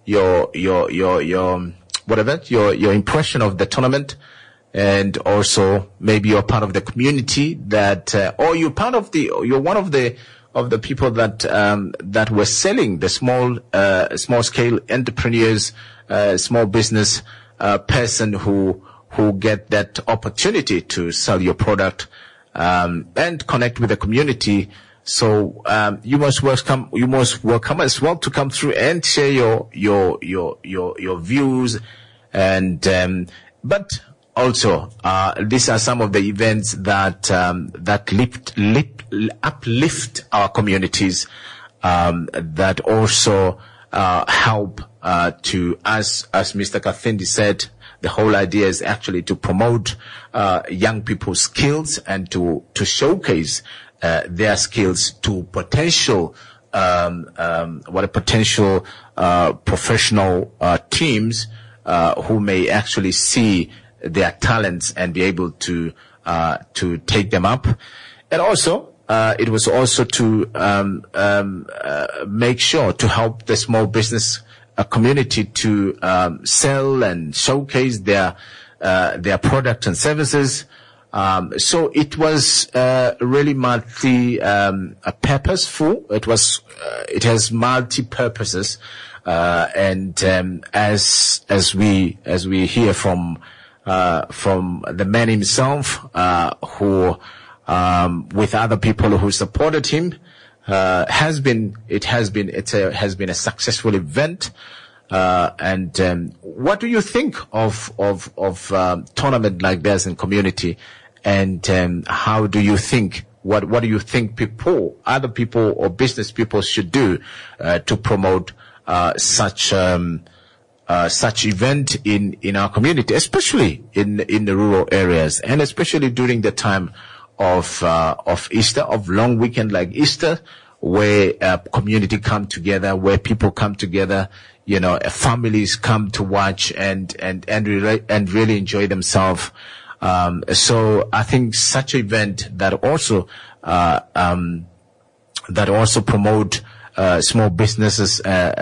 impression of the tournament, and also maybe you're part of the community that, or you're one of the people that were selling, the small scale entrepreneurs, small business person who get that opportunity to sell your product and connect with the community. So you most welcome as well to come through and share your views, and but also these are some of the events that uplift our communities, that also help to, as Mr. Kathindi said, the whole idea is actually to promote young people's skills and to showcase their skills to potential professional teams who may actually see their talents and be able to take them up. And also it was also to make sure to help the small business community to sell and showcase their product and services. So it was really purposeful. It has multi purposes, and as we hear from the man himself, who with other people who supported him, has been a successful event. And what do you think of tournament like this in community? And how do you think? What do you think other people or business people should do to promote such event in our community, especially in the rural areas, and especially during the time of Easter, of long weekend like Easter, where community come together, where people come together, families come to watch and really enjoy themselves. So I think such event that also promote small businesses,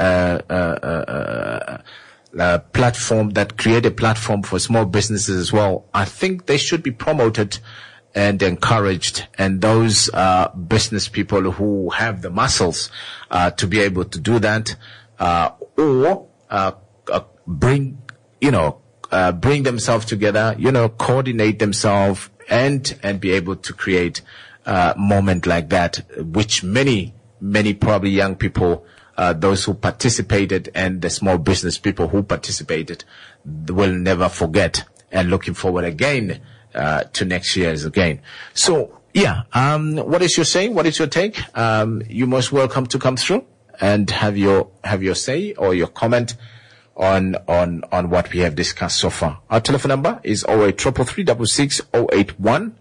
platform that create a platform for small businesses as well. I think they should be promoted and encouraged, and those business people who have the muscles to be able to do that, or bring themselves together, coordinate themselves and be able to create a moment like that, which many probably young people, those who participated and the small business people who participated will never forget, and looking forward again to next year's again. So yeah, what is your say? What is your take? You're most welcome to come through and have your say or your comment on what we have discussed so far. Our telephone number is 0833 081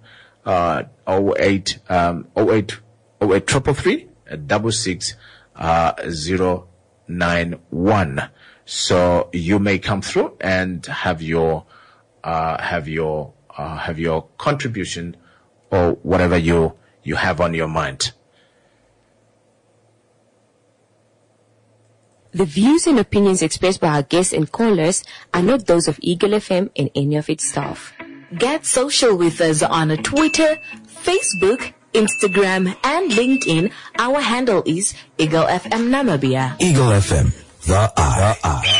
091. So you may come through and have your contribution or whatever you have on your mind. The views and opinions expressed by our guests and callers are not those of Eagle FM and any of its staff. Get social with us on Twitter, Facebook, Instagram, and LinkedIn. Our handle is Eagle FM Namibia. Eagle FM, the eye.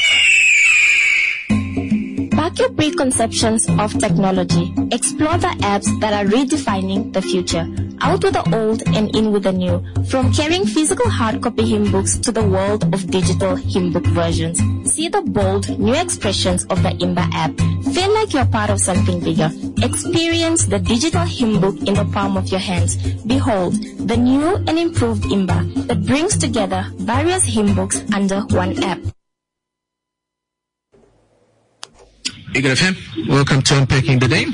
Park your preconceptions of technology. Explore the apps that are redefining the future. Out with the old and in with the new. From carrying physical hard copy hymn books to the world of digital hymn book versions. See the bold new expressions of the Imba app. Feel like you're part of something bigger. Experience the digital hymn book in the palm of your hands. Behold, the new and improved Imba that brings together various hymn books under one app. Eagle FM, welcome to Unpacking the Day.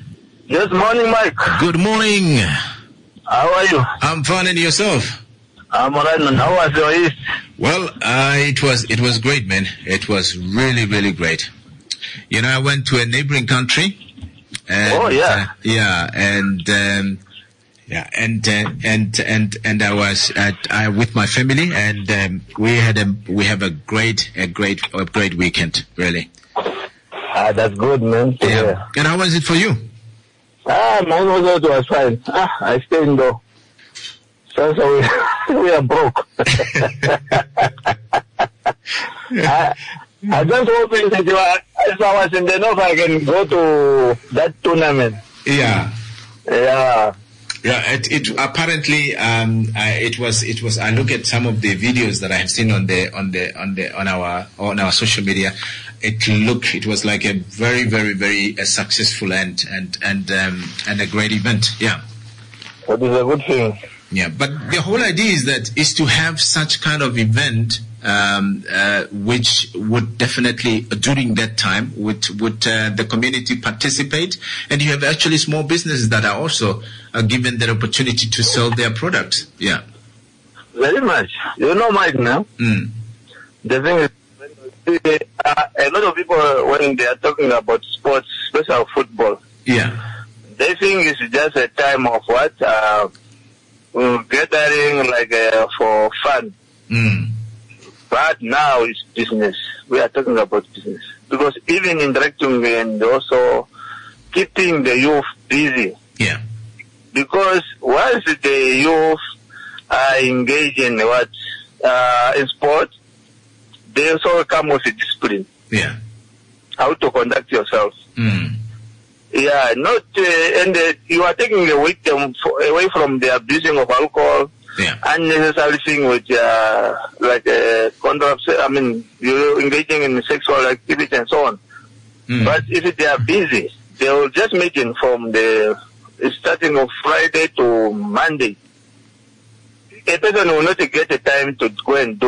Yes, morning, Mike. Good morning. How are you? I'm fine, and yourself? I'm alright, man. How was your East? Well, it was great, man. It was really, really great. You know, I went to a neighboring country. And, and I was with my family, and we have a great weekend, really. That's good, man. Yeah. And how was it for you? Mine was fine. I stay indoor. So we are broke. I just hoping that if I was in the north, I can go to that tournament. Yeah. Yeah. Yeah. It apparently it was. I look at some of the videos that I have seen on our social media. It was like a very, very, very successful and a great event. Yeah. That is a good thing. Yeah, but the whole idea is to have such kind of event, which would definitely during that time would the community participate, and you have actually small businesses that are also given that opportunity to sell their products. Yeah. Very much. You know, Mike, now. The thing is, a lot of people, when they are talking about sports, especially football, they think it's just a time of what? Gathering like for fun. But now it's business. We are talking about business. Because even interacting and also keeping the youth busy. Yeah. Because once the youth are engaged in in sport, they also come with a discipline. Yeah. How to conduct yourself. Yeah, not and you are taking away from the abusing of alcohol, unnecessary thing with contraception. I mean, you're engaging in sexual activity and so on. But if they are busy, they will just make it from the starting of Friday to Monday. A person will not get the time to go and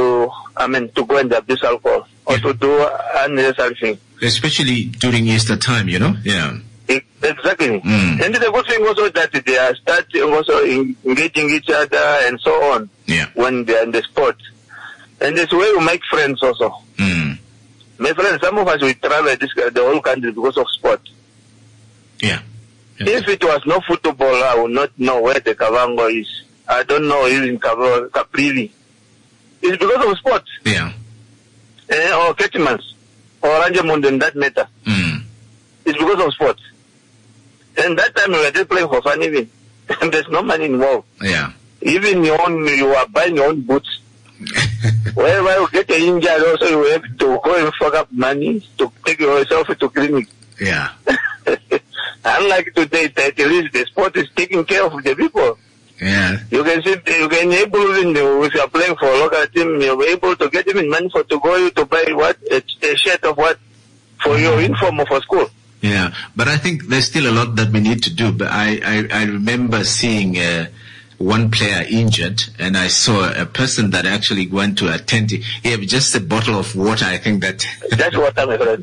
abuse alcohol or to do unnecessary things. Especially during Easter time, you know? Yeah. Exactly. And the good thing also that they are starting also engaging each other and so on when they are in the sport. And this way we make friends also. My friends, some of us, we travel the whole country because of sport. Yeah. If it was no football, I would not know where the Kavango is. I don't know even Caprivi. It's because of sport. Yeah. Or Ketchmans or Ranjamund in that matter. It's because of sport. And that time we were just playing for fun even. And there's no money involved. Yeah. Even you are buying your own boots. Wherever you get injured also you have to go and fuck up money to take yourself to clinic. Yeah. Unlike today, at least the sport is taking care of the people. Yeah. You can able if you are playing for a local team, you're able to get even money to go to buy a shirt of for your uniform for school. Yeah, but I think there's still a lot that we need to do. But I remember seeing one player injured, and I saw a person that actually went to attend. He had just a bottle of water. I think that's water, my friend.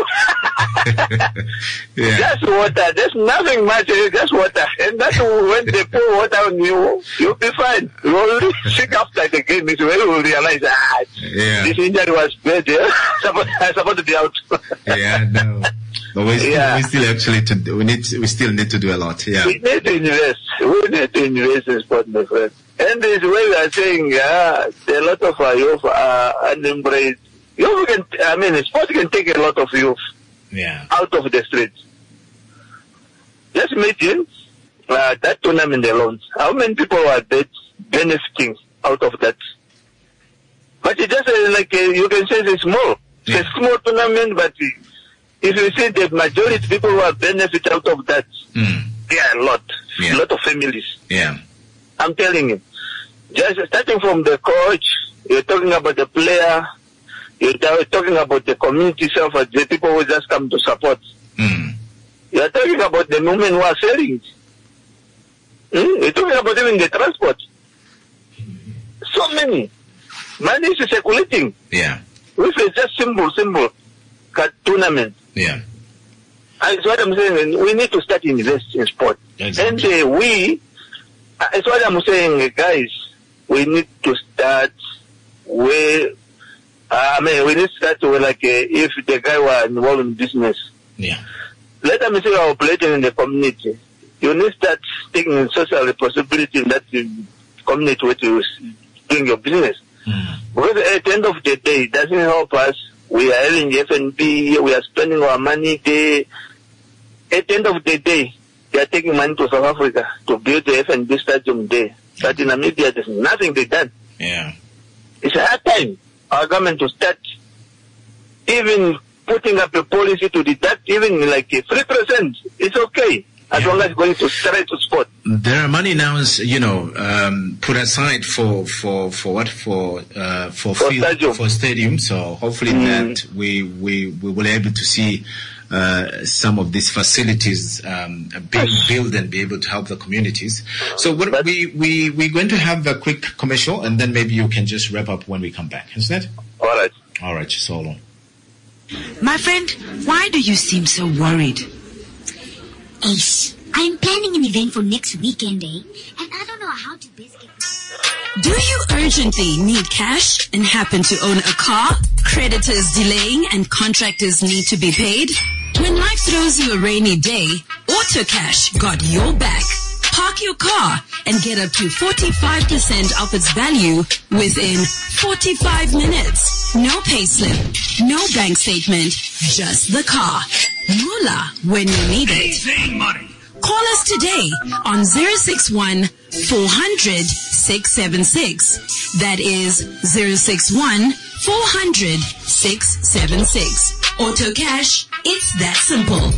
Just water. There's nothing much. Just water, and that's when they pour water on you, you'll be fine. You only sick after the game is when you will realize this injury was bad. I'm supposed to be out. No. But we still need to do a lot. Yeah. We need to invest. We need to invest in sport, my friend. And this way we are saying, a lot of our youth are unembraced. Sport can take a lot of youth out of the streets. Just imagine that tournament alone. How many people are benefiting out of that? But it's just you can say it's small. It's a small tournament, but if you see the majority of people who are benefit out of that, there are a lot of families. Yeah. I'm telling you. Just starting from the coach, you're talking about the player, you're talking about the community itself, the people who just come to support. You're talking about the women who are selling. You're talking about even the transport. So many. Money is circulating. Yeah. With just simple tournament. Yeah. That's what I'm saying. We need to start investing in sport. Exactly. And that's what I'm saying, guys. we need to start where, we need to start where, like, if the guy were involved in business. Yeah. Let me say you are operating in the community. You need to start taking social responsibility in that community where you doing your business. Because at the end of the day, it doesn't help us. We are having F&B, we are spending our money there. At the end of the day, they are taking money to South Africa to build the F&B stadium there. But in Namibia, there's nothing they done. Yeah. It's a hard time, our government, to start even putting up a policy to deduct even like 3%. It's okay. As long as it's going to straight to sport. There are money now, put aside for stadium. So hopefully that we will be able to see some of these facilities being built and be able to help the communities. So we're going to have a quick commercial, and then maybe you can just wrap up when we come back. Isn't it? All right, Solo. My friend, why do you seem so worried? Ace, I'm planning an event for next weekend, and I don't know how to best get... Do you urgently need cash and happen to own a car? Creditors delaying and contractors need to be paid? When life throws you a rainy day, AutoCash got your back. Park your car and get up to 45% of its value within 45 minutes. No payslip, no bank statement, just the car. Moolah when you need it. Easy money. Call us today on 061 400 676. That is 061 400 676. AutoCash, it's that simple.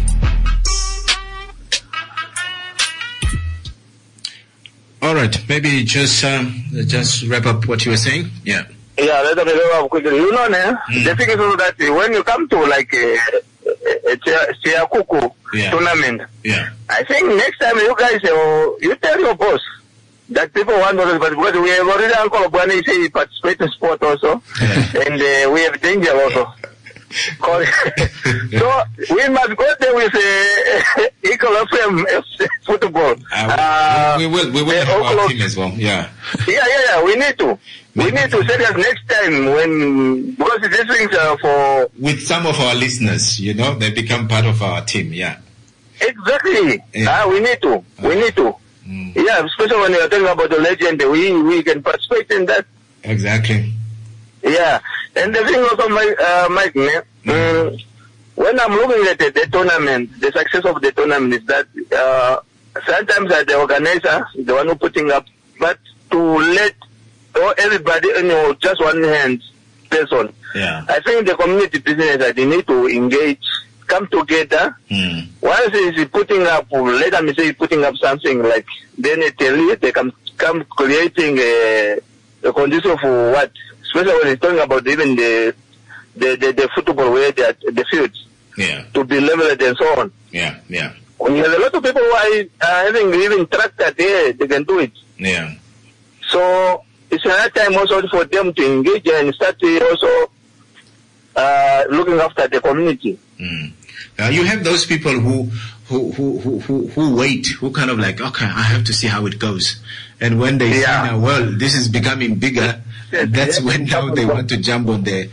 All right, maybe just wrap up what you were saying. Yeah. Yeah, let me wrap up quickly. You know, the thing is that when you come to like a Chiakuku tournament, I think next time you guys, you tell your boss that people want to, but because we have already Uncle Obani say he participates in sport also, and we have danger also. So we must go there with Eagle FM football. We will have our team as well. Yeah. Yeah. We need to. We need to set us next time because these things are for... With some of our listeners, they become part of our team, yeah. Exactly. Yeah. We need to. We need to. Yeah, especially when you're talking about the legend, we can participate in that. Exactly. Yeah. And the thing also, Mike, when I'm looking at the tournament, the success of the tournament is that sometimes the organizer, the one who putting up, but to let everybody, just one hand person. Yeah. I think the community business, they need to engage, come together. Once he's putting up, let me say, putting up something like, then they come creating a condition for what? Especially when he's talking about even the football where they are the fields. Yeah. To be leveled and so on. Yeah. When you have a lot of people who are having even tractor there, they can do it. Yeah. So it's another time also for them to engage and start also looking after the community. You have those people who wait, who kind of like, okay, I have to see how it goes. And when they see now, well, this is becoming bigger, that's when now they want to jump on the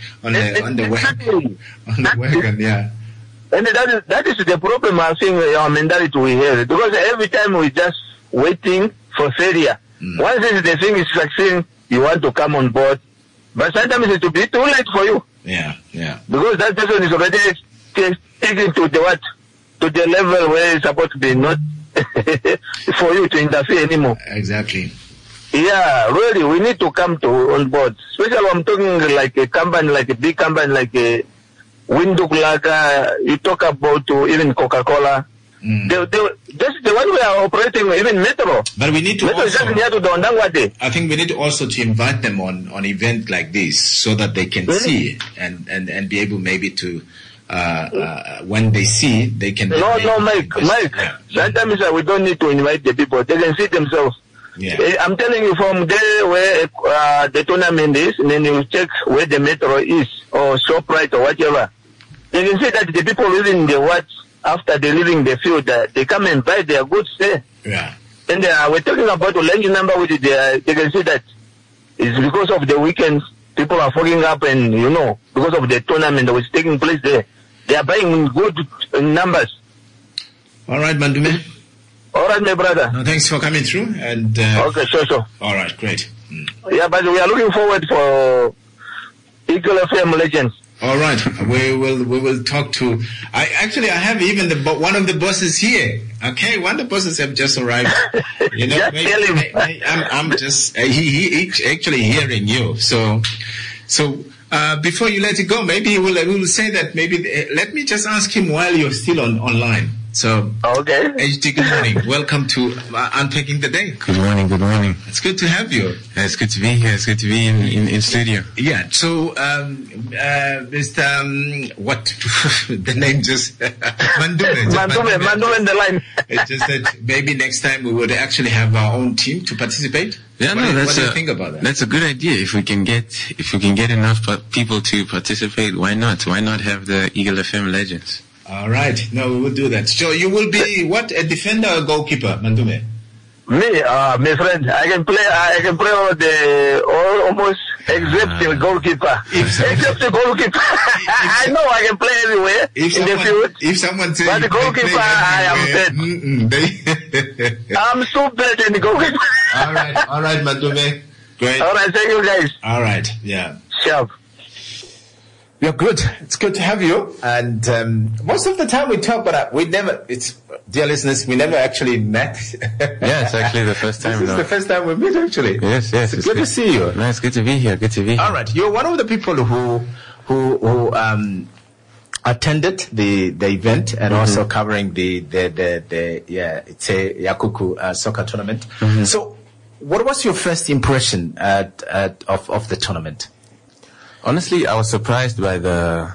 wagon, yeah. And that is the problem I think our mentality we have, because every time we just waiting for failure. Once the thing is succeeding, you want to come on board, but sometimes it will be too late for you. Yeah. Because that person is already taken to the level where it's supposed to be, not for you to interfere anymore. Exactly. Yeah, really, we need to come on board. Especially I'm talking like a company, like a big company, like a Windhoek Lager. You talk about even Coca-Cola. That's the one we are operating, even Metro. But we need to Metro also, I think we need also to invite them on event like this so that they can see and be able maybe to when they see, they can... No, Mike. Yeah. Sometimes we don't need to invite the people. They can see themselves. Yeah. I'm telling you, from there where the tournament is, and then you check where the Metro is, or ShopRite or whatever. You can see that the people living the after they leaving the field, they come and buy their goods there. Yeah. And we're talking about the range number, which they can see that It's because of the weekends, people are fogging up, and because of the tournament that was taking place there, they are buying in good numbers. All right, Mandume. All right, my brother. No, thanks for coming through. And okay, sure. All right, great. Yeah, but we are looking forward for Eagle FM Legends. All right, we will talk to. I have even one of the bosses here. Okay, one of the bosses have just arrived. Just tell him. I'm just he actually hearing you. So before you let it go, maybe we will say that. Maybe let me just ask him while you're still online. So, okay. HD, good morning. Welcome to Unpacking the Day. Good morning. It's good to have you. It's good to be here. It's good to be in studio. Yeah. So, Mr. What? The name just Mandume the line. It's just that maybe next time we would actually have our own team to participate. Yeah, what do you think about that? That's a good idea. If we can get enough people to participate, why not? Why not have the Eagle FM Legends? All right. No, we will do that. So you will be what? A defender or goalkeeper, Mandume? Me, my friend, I can play almost except the goalkeeper. Except the goalkeeper. I know I can play everywhere in the field. If someone says, but the goalkeeper, I am bad. I'm so bad in the goalkeeper. All right, Mandume. Great. All right, thank you guys. All right, yeah. Sharp. You're good. It's good to have you. And most of the time we talk, but dear listeners, we never actually met. Yeah, it's actually the first time. This is the first time we meet, actually. Yes. It's good to see you. No, it's good to be here. All right. You're one of the people who attended the event and also covering the it's a Yakuku soccer tournament. Mm-hmm. So, what was your first impression of the tournament? Honestly, I was surprised by the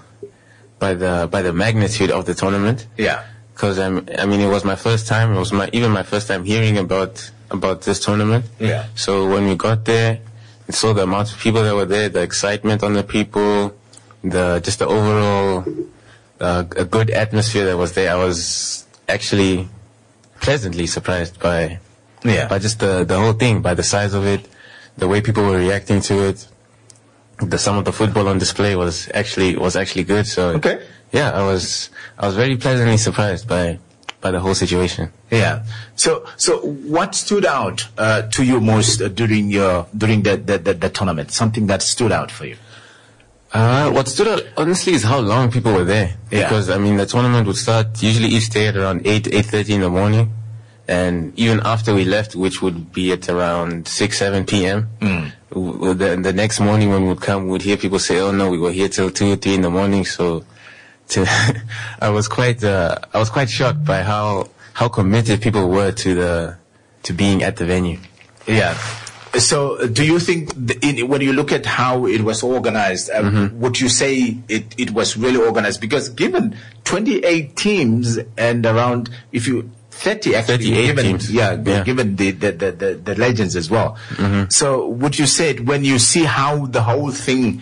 magnitude of the tournament. Yeah. Because it was my first time. It was my first time hearing about this tournament. Yeah. So when we got there, we saw the amount of people that were there, the excitement on the people, the overall a good atmosphere that was there. I was actually pleasantly surprised by just the whole thing, by the size of it, the way people were reacting to it. Some of the football on display was actually good. So okay. Yeah, I was very pleasantly surprised by the whole situation. Yeah. So what stood out to you most during the tournament? Something that stood out for you? What stood out honestly is how long people were there. Yeah. Because the tournament would start usually each day at around 8:30 in the morning. And even after we left, which would be at around 6-7 p.m., the next morning when we would come, we'd hear people say, "Oh no, we were here till 2 or 3 in the morning." So, I was quite shocked by how committed people were to being at the venue. Yeah. So, do you think when you look at how it was organized, would you say it was really organized? Because given 28 teams and around 30 actually, given teams. Given the legends as well. Mm-hmm. So would you say when you see how the whole thing,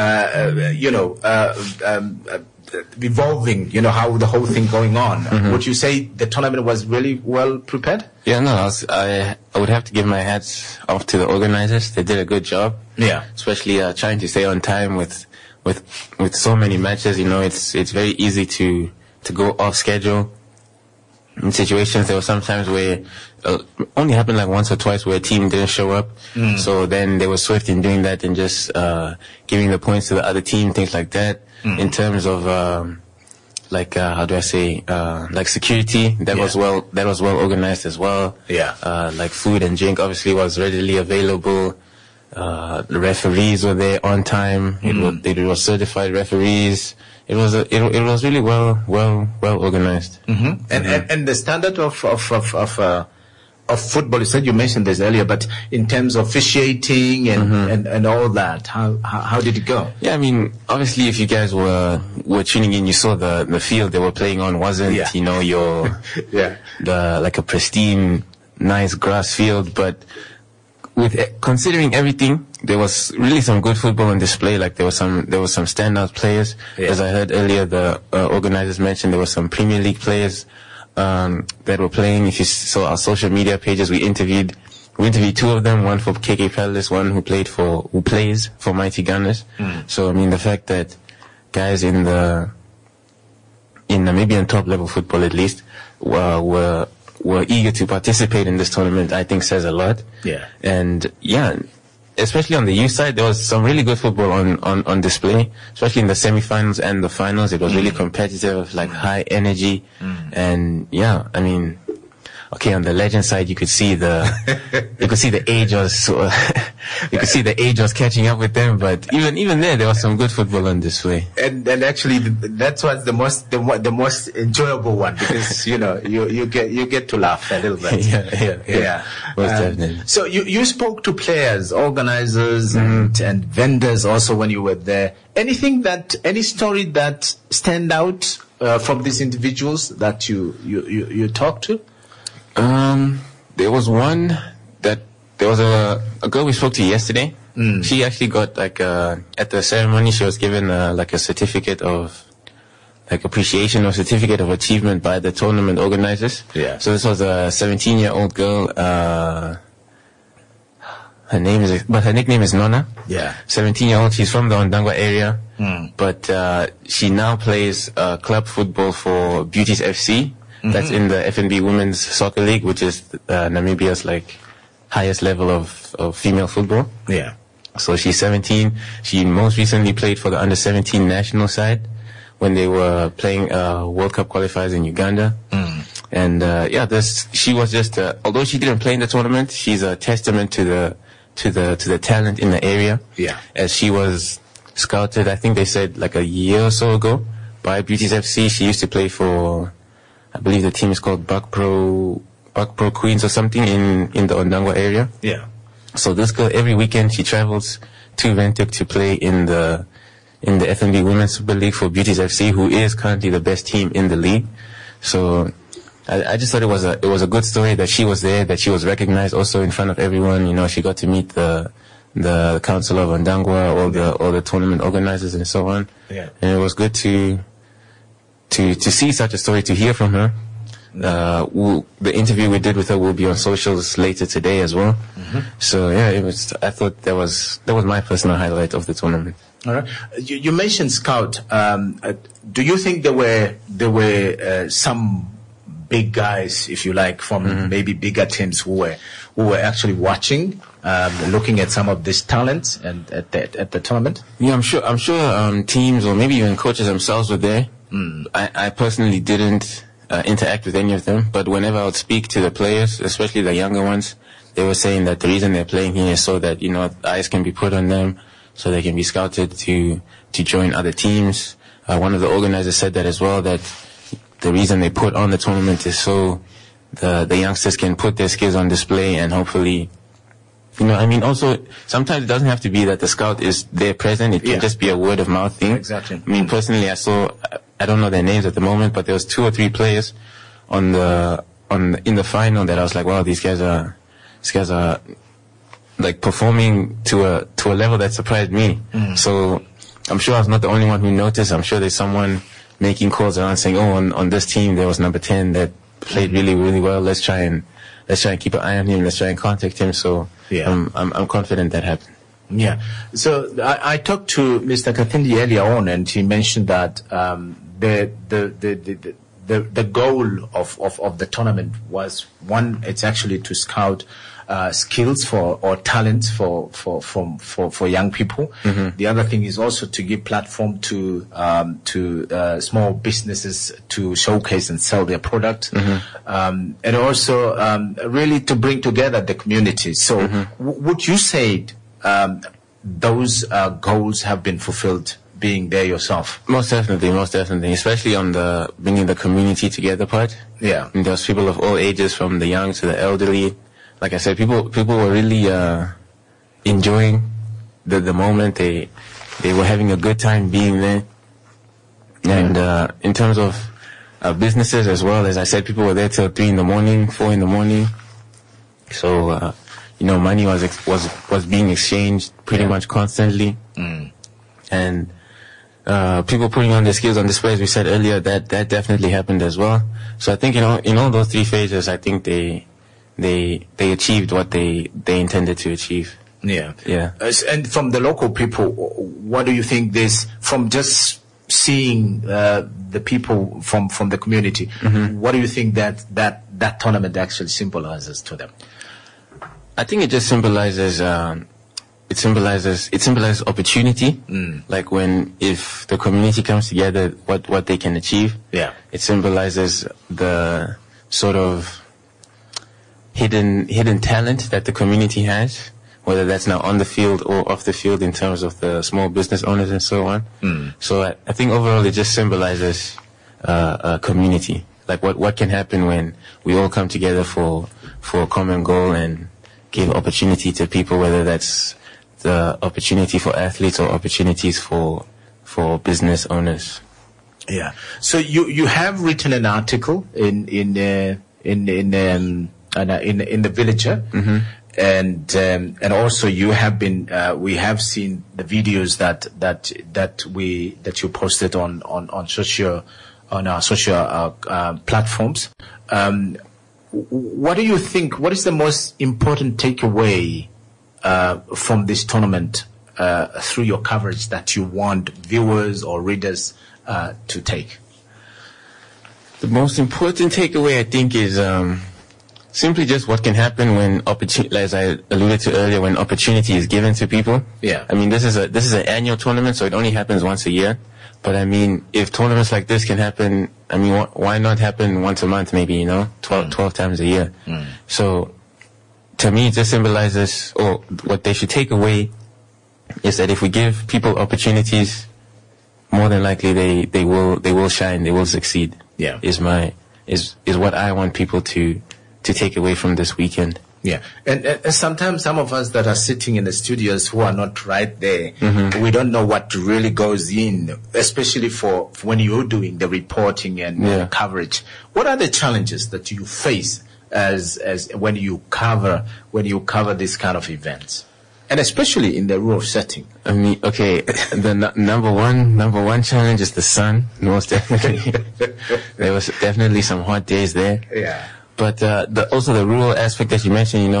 evolving, how the whole thing going on, would you say the tournament was really well prepared? Yeah, no, I would have to give my hats off to the organizers. They did a good job. Yeah. Especially trying to stay on time with so many matches. It's very easy to go off schedule. In situations, there were some times where only happened like once or twice where a team didn't show up. So then they were swift in doing that and just giving the points to the other team, things like that. In terms of how do I say, like security, that was well organized as well. Yeah. Like food and drink obviously was readily available. The referees were there on time. It was certified referees. It was really well organized. And the standard of football, you mentioned this earlier, but in terms of officiating and all that, how did it go? Yeah, obviously if you guys were tuning in, you saw the field they were playing on wasn't your like a pristine, nice grass field, but considering everything, there was really some good football on display. Like there was some standout players. As I heard earlier, the organizers mentioned there were some Premier League players that were playing. If you saw our social media pages, we interviewed we interviewed two of them, one for KK Palace, one who plays for Mighty Gunners. So I mean, the fact that guys in Namibian top level football at least were eager to participate in this tournament, I think says a lot. Yeah. And yeah, especially on the youth side, there was some really good football on display, especially in the semifinals and the finals. It was really competitive, like high energy. And yeah, I mean, okay, on the legend side, you could see the age was catching up with them. But even there was some good football on display. And actually, that's what's the most enjoyable one, because you get to laugh a little bit. Yeah. Most definitely. So you spoke to players, organizers, and vendors also when you were there. Any story that stand out from these individuals that you talked to? There was one there was a girl we spoke to yesterday. She actually got at the ceremony, she was given a certificate of appreciation or certificate of achievement by the tournament organizers. Yeah. So this was a 17-year-old girl. Her nickname is Nona. Yeah. 17-year-old. She's from the Ondangwa area. But she now plays club football for Beauties FC. That's in the FNB Women's Soccer League, which is Namibia's highest level of female football. Yeah. So she's 17. She most recently played for the under-17 national side when they were playing World Cup qualifiers in Uganda. And she was just although she didn't play in the tournament, she's a testament to the talent in the area. Yeah. As she was scouted, I think they said a year or so ago by Beauties FC. She used to play for, I believe the team is called Buck Pro Queens or something in the Ondangwa area. Yeah. So this girl, every weekend she travels to Windhoek to play in the FNB Women's Super League for Beauties FC, who is currently the best team in the league. So I just thought it was a good story that she was there, that she was recognized also in front of everyone. She got to meet the Council of Ondangwa, all the tournament organizers and so on. Yeah. And it was good to see such a story, to hear from her. The interview we did with her will be on socials later today as well. So yeah, I thought that was my personal highlight of the tournament. All right. You mentioned scout. Do you think there were some big guys, if you like, from maybe bigger teams who were actually watching, looking at some of these talents and at the tournament? Yeah, I'm sure teams or maybe even coaches themselves were there. I personally didn't interact with any of them, but whenever I would speak to the players, especially the younger ones, they were saying that the reason they're playing here is so that eyes can be put on them, so they can be scouted to join other teams. One of the organizers said that as well, that the reason they put on the tournament is so the youngsters can put their skills on display, and hopefully, also sometimes it doesn't have to be that the scout is there present. It can just be a word of mouth thing. Exactly. I mean, personally, I don't know their names at the moment, but there was 2 or 3 players in the final that I was like, wow, these guys are performing to a level that surprised me. So I'm sure I was not the only one who noticed. I'm sure there's someone making calls around saying, on this team there was number 10 that played really, really well. Let's try and keep an eye on him. Let's try and contact him. So I'm confident that happened. Yeah. So I talked to Mr. Kathindi earlier on, and he mentioned that the goal of the tournament was, one, it's actually to scout skills or talents for young people. The other thing is also to give platform to small businesses to showcase and sell their products, and also really to bring together the community. So would you say those goals have been fulfilled, being there yourself? Most definitely, especially on the bringing the community together part. Yeah. And there's people of all ages, from the young to the elderly. Like I said, people were really enjoying the moment. They were having a good time being there. And in terms of businesses as well, as I said, people were there till 3 in the morning, 4 in the morning. So money was being exchanged pretty much constantly. And people putting on their skills on display, as we said earlier, that definitely happened as well. So I think in all those 3 phases, I think they they achieved what they intended to achieve. Yeah. Yeah. And from the local people, what do you think this, from just seeing the people from the community, what do you think that tournament actually symbolizes to them? I think it just symbolizes opportunity. Like if the community comes together, what they can achieve. Yeah. It symbolizes the sort of hidden talent that the community has, whether that's now on the field or off the field in terms of the small business owners and so on. So I think overall it just symbolizes a community. Like what can happen when we all come together for a common goal and give opportunity to people, whether that's the opportunity for athletes or opportunities for business owners. Yeah. So you have written an article in the Villager, and also you have been we have seen the videos that you posted on our social platforms. What do you think? What is the most important takeaway from this tournament through your coverage that you want viewers or readers to take? The most important takeaway, I think, is simply just what can happen when opportunity, as I alluded to earlier, when opportunity is given to people. Yeah. I mean, this is an annual tournament, so it only happens once a year. But I mean, if tournaments like this can happen, I mean, why not happen once a month, maybe, 12 times a year? So, to me, it just symbolizes, or what they should take away is that if we give people opportunities, more than likely they will shine, they will succeed. Yeah. Is what I want people to take away from this weekend. Yeah, and sometimes some of us that are sitting in the studios who are not right there, we don't know what really goes in, especially for when you're doing the reporting and coverage. What are the challenges that you face as when you cover this kind of events, and especially in the rural setting? I mean, okay, the number one challenge is the sun, most definitely. There was definitely some hot days there. Yeah. But also the rural aspect that you mentioned,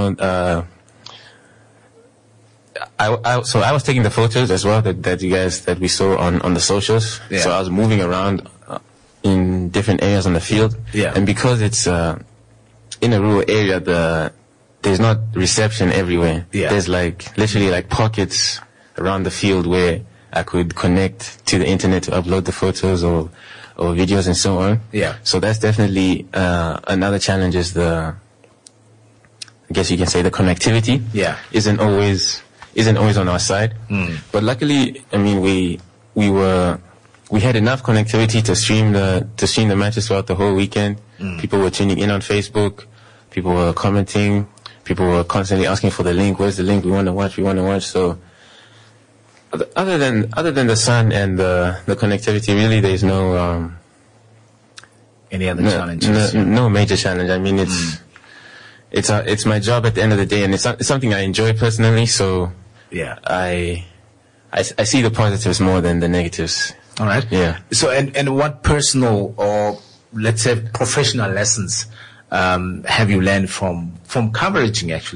I was taking the photos as well that we saw on the socials. Yeah. So I was moving around in different areas on the field. Yeah. And because it's in a rural area, there's not reception everywhere. Yeah. There's literally pockets around the field where I could connect to the internet to upload the photos or videos and so on. Yeah. So that's definitely another challenge, is I guess you can say the connectivity. Yeah. Isn't always on our side. But luckily, I mean, we had enough connectivity to stream the matches throughout the whole weekend. People were tuning in on Facebook. People were commenting. People were constantly asking for the link. Where's the link? We want to watch. So other than the sun and the connectivity, really, there's no any other challenges. No major challenge. I mean, it's my job at the end of the day, and it's something I enjoy personally. So yeah, I see the positives more than the negatives. All right. Yeah. So and what personal or let's say professional lessons have you learned from covering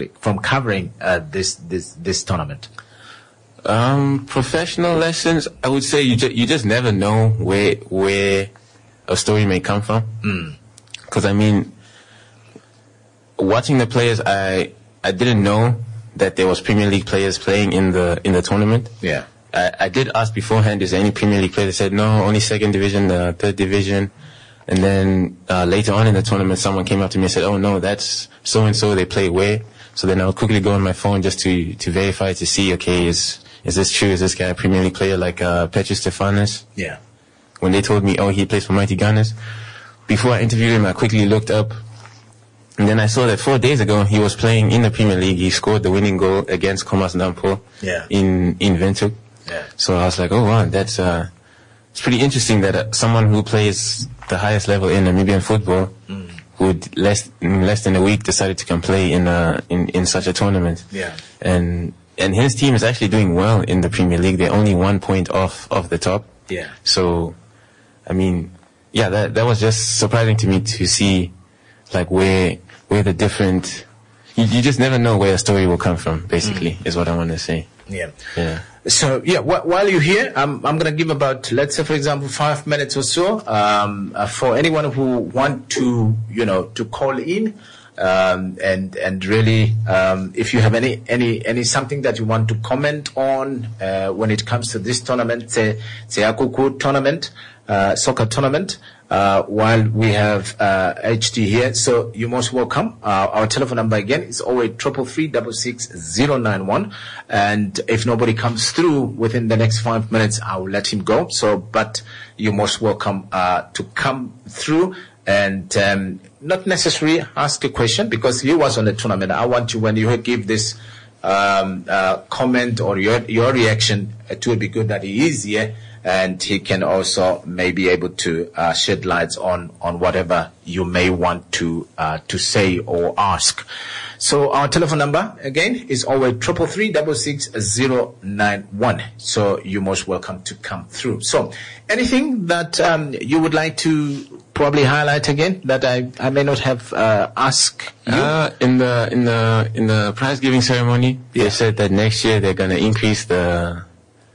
this tournament? Professional lessons, I would say you just never know where a story may come from. Because I mean, watching the players, I didn't know that there was Premier League players playing in the tournament. Yeah. I did ask beforehand, is there any Premier League player? They said no, only second division, third division. And then later on in the tournament, someone came up to me and said, oh no, that's so and so, they play where? So then I would quickly go on my phone just to verify, to see, okay, is this true? Is this guy a Premier League player like Petrus Stefanos? Yeah. When they told me, oh, he plays for Mighty Gunners, before I interviewed him, I quickly looked up, and then I saw that 4 days ago he was playing in the Premier League. He scored the winning goal against Khomas Nampo in Windhoek. Yeah. So I was like, oh wow, that's it's pretty interesting that someone who plays the highest level in Namibian football would in less than a week decided to come play in such a tournament. Yeah. And his team is actually doing well in the Premier League. They're only 1 point off the top. Yeah. So, I mean, yeah, that was just surprising to me to see, like, where the different you just never know where a story will come from, basically, is what I want to say. Yeah. Yeah. So, yeah, while you're here, I'm going to give about, let's say, for example, 5 minutes or so, for anyone who want to, to call in, and really, if you have any something that you want to comment on, when it comes to this tournament, say Akuku tournament, soccer tournament, while we have HD here, so you're most welcome. Our telephone number again is 0833366091, and if nobody comes through within the next 5 minutes, I will let him go. So, but you're most welcome to come through and not necessarily ask a question, because he was on the tournament. I want you, when you give this comment or your reaction, it will be good that he is here, and he can also may be able to shed lights on whatever you may want to say or ask. So our telephone number again is 0833366091. So you're most welcome to come through. So anything that you would like to probably highlight again that I may not have asked you? In the prize giving ceremony, they said that next year they're gonna increase the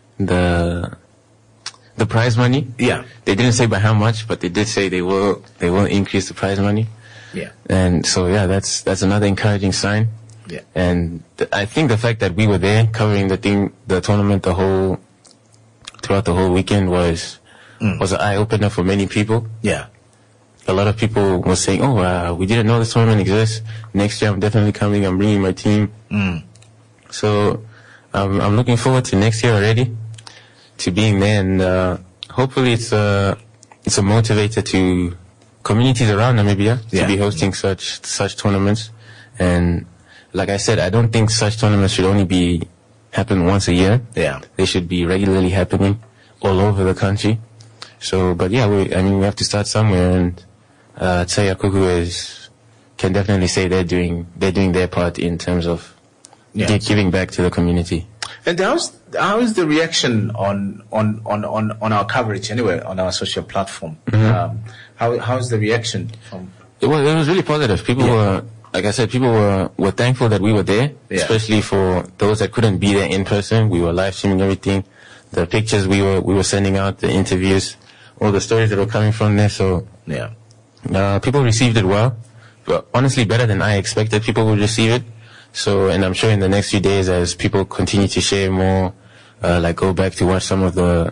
prize money. Yeah. They didn't say by how much, but they did say they will increase the prize money. Yeah. And so that's another encouraging sign. Yeah. And I think the fact that we were there covering the tournament throughout the whole weekend was an eye opener for many people. Yeah. A lot of people were saying, "Oh, we didn't know this tournament exists. Next year I'm definitely coming. I'm bringing my team." So I'm looking forward to next year already, to being there, and hopefully it's a motivator to communities around Namibia to be hosting such tournaments. And like I said, I don't think such tournaments should only happen once a year. Yeah. They should be regularly happening all over the country. So, but yeah, we have to start somewhere, and Tsaya Kuku can definitely say they're doing their part in terms of giving back to the community. And how is the reaction on our coverage anyway, on our social platform? How's the reaction from? It was really positive. People were, like I said, people were thankful that we were there, especially for those that couldn't be there in person. We were live streaming everything, the pictures we were sending out, the interviews, all the stories that were coming from there. So people received it well, but honestly better than I expected people would receive it. So, and I'm sure in the next few days, as people continue to share more, go back to watch some of the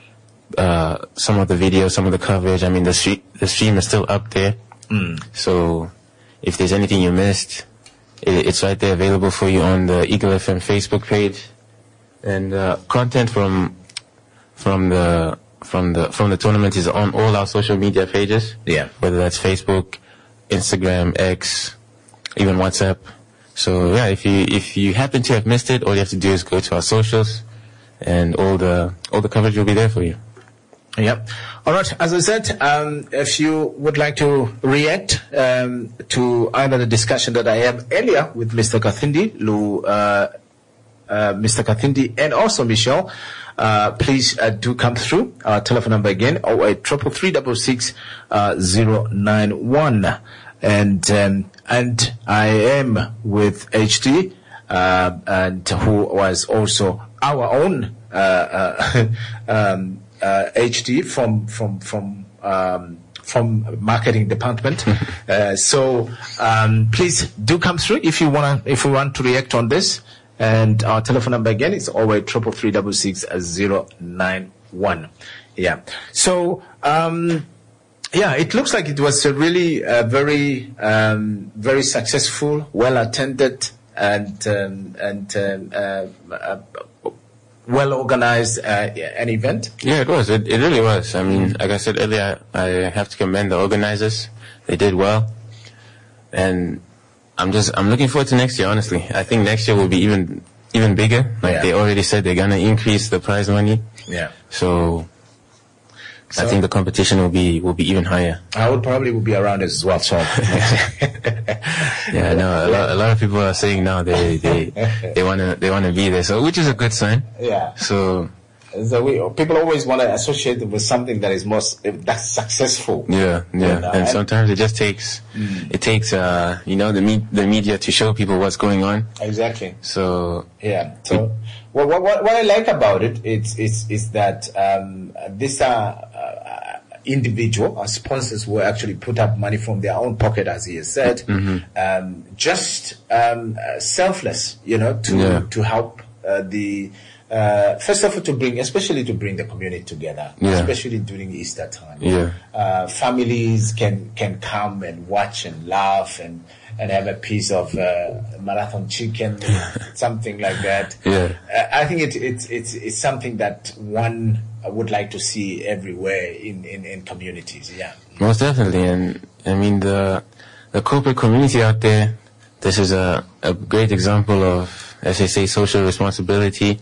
videos, some of the coverage. I mean, the stream is still up there. So if there's anything you missed, it's right there available for you on the Eagle FM Facebook page. And content from the tournament is on all our social media pages. Yeah. Whether that's Facebook, Instagram, X, even WhatsApp. So yeah, if you happen to have missed it, all you have to do is go to our socials, and all the coverage will be there for you. Yep. All right. As I said, if you would like to react to either the discussion that I had earlier with Mr. Kathindi, and also Michelle, please do come through. Our telephone number again, 0833366091. And I am with HD, and who was also our own HD from marketing department. So please do come through if you want to react on this. And our telephone number again is 0833366091. Yeah. So it looks like it was a really very very successful, well attended, and well organized an event. Yeah, it was. It really was. I mean, like I said earlier, I have to commend the organizers. They did well, and I'm looking forward to next year. Honestly, I think next year will be even bigger. Like they already said, they're gonna increase the prize money. Yeah. So I think the competition will be even higher. I would probably be around as well. So yeah, no, a lot of people are saying now they wanna be there. So which is a good sign. Yeah. So So people always want to associate it with something that is that's successful. Yeah. And sometimes it just takes, the media to show people what's going on. Exactly. So. Yeah. So, what I like about it is that, these are, individual sponsors who actually put up money from their own pocket, as he has said, just, selfless, to help, first of all, to bring the community together, especially during Easter time. Families can come and watch and laugh and have a piece of marathon chicken, something like that. I think it's something that one would like to see everywhere in communities. Most definitely. And I mean the corporate community out there, this is a great example of, as they say, social responsibility.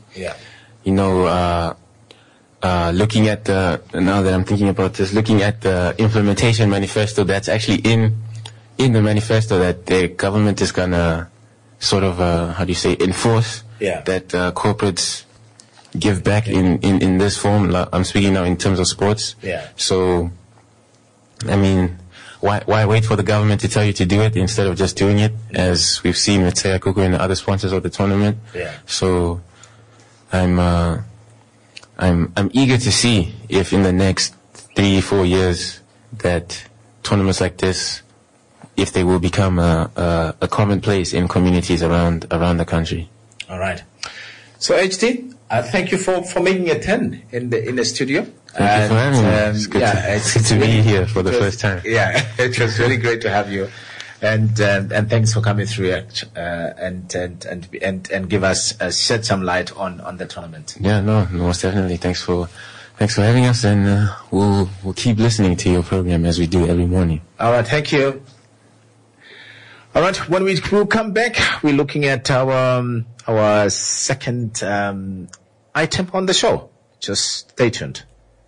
Looking at now that I'm thinking about this, looking at the implementation manifesto that's actually in the manifesto, that the government is gonna sort of, enforce that corporates give back in this form. I'm speaking now in terms of sports. So, I mean, why wait for the government to tell you to do it instead of just doing it, as we've seen with Taya Kuku and the other sponsors of the tournament? So, I'm eager to see if in the next 3-4 years that tournaments like this, if they will become a commonplace in communities around the country. All right. So HD, thank you for making a 10 in the studio. Thank you for having me. It's good to be here for the first time. Yeah, it was really great to have you, and thanks for coming through and give us shed some light on the tournament. Yeah, no, most definitely. Thanks for having us, and we'll keep listening to your program as we do every morning. All right, thank you. All right, when we will come back, we're looking at our second item on the show. Just stay tuned.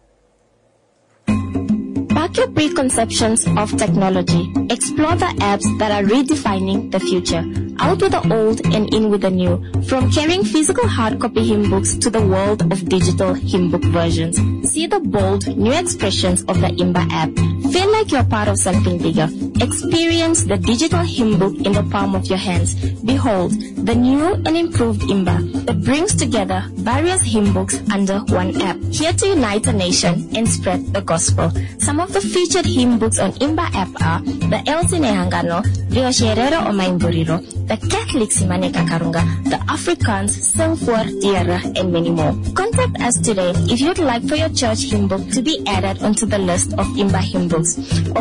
Back your preconceptions of technology. Explore the apps that are redefining the future. Out with the old and in with the new. From carrying physical hard copy hymn books to the world of digital hymn book versions. See the bold new expressions of the Imba app. Feel like you're part of something bigger. Experience the digital hymn book in the palm of your hands. Behold, the new and improved Imba that brings together various hymn books under one app. Here to unite the nation and spread the gospel. Some of the featured hymn books on Imba app are the Elsie Nehangano, Riocherero o Maimburiro, the Catholic Simane Kakarunga, the Afrikaans, Singfor, Tierra, and many more. Contact us today if you'd like for your church hymn book to be added onto the list of Imba hymn books.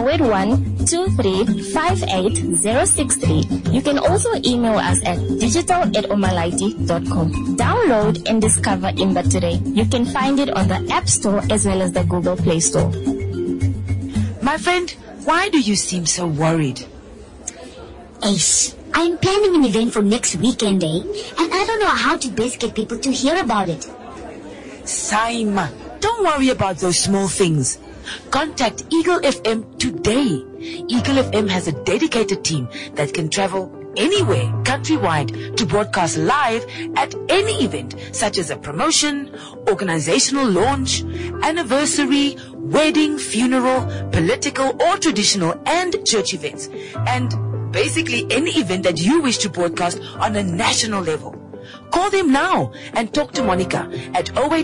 081-2358-063. You can also email us at digital@omalaiti.com. Download and discover Imba today. You can find it on the App Store as well as the Google Play Store. My friend, why do you seem so worried? Ace, I'm planning an event for next weekend, and I don't know how to best get people to hear about it. Saima, don't worry about those small things. Contact Eagle FM today. Eagle FM has a dedicated team that can travel anywhere countrywide to broadcast live at any event, such as a promotion, organizational launch, anniversary, wedding, funeral, political or traditional and church events, and basically any event that you wish to broadcast on a national level. Call them now and talk to Monica at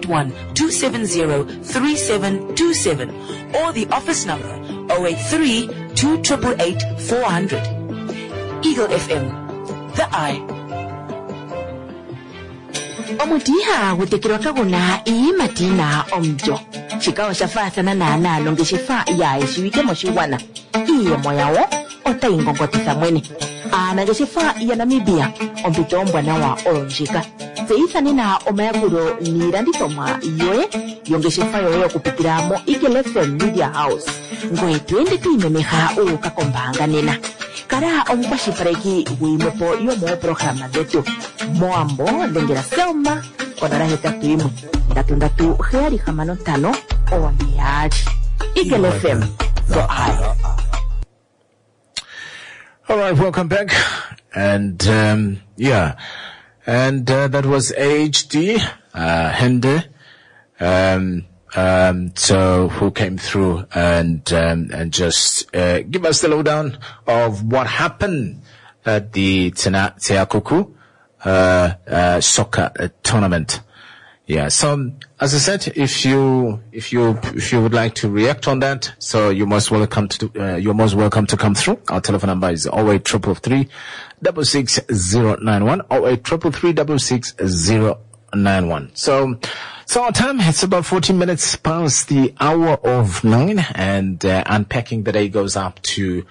081-270-3727 or the office number 083-288-400. Eagle FM, the eye. Omutiha gutekirwa kaguna imatina omjo. Chikawa shafasa na nana longe shifa ya ishiwike moshiwana. Iye moyawo ota ingongotisa mwene. Ana shifa ya Namibia ompito mbwana wa oronjika. Seisa nina omayakuro niranditoma yoe yonge shifa yoyo kupitiramo Eagle FM Media House. Ngoe tuende tuimemeha ukakombanga nena. Kara omupashi pareki wimepo yomo programa detu. Moambo lengera selma onara heta tuimu. Datundatu heari hamano tano oambiaji. Eagle FM, the eye. All right, welcome back. And, that was HD, Hende, So who came through and just give us the lowdown of what happened at the Teakuku soccer tournament. Yeah. So as I said, if you would like to react on that, so you're most welcome to come through. Our telephone number is 08333 66091 08333 66091. So our time, it's about 14 minutes past the hour of 9, and unpacking the day goes up to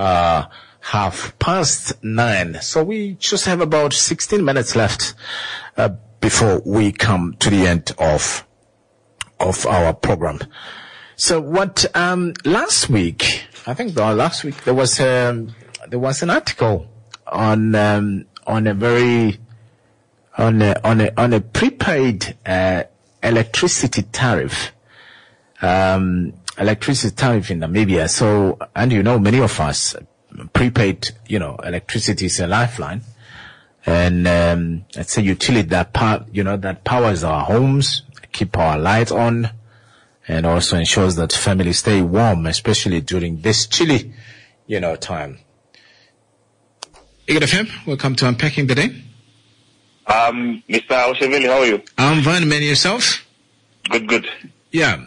9:30. So we just have about 16 minutes left before we come to the end of our program. So what last week there was an article on a prepaid electricity tariff in Namibia. So, and many of us, prepaid electricity is a lifeline, and it's a utility that that powers our homes, keep our lights on, and also ensures that families stay warm, especially during this chilly time. Eagle FM, welcome to Unpacking the Day. Mr. Oshevili, how are you? I'm fine, man. Yourself? Good. Yeah.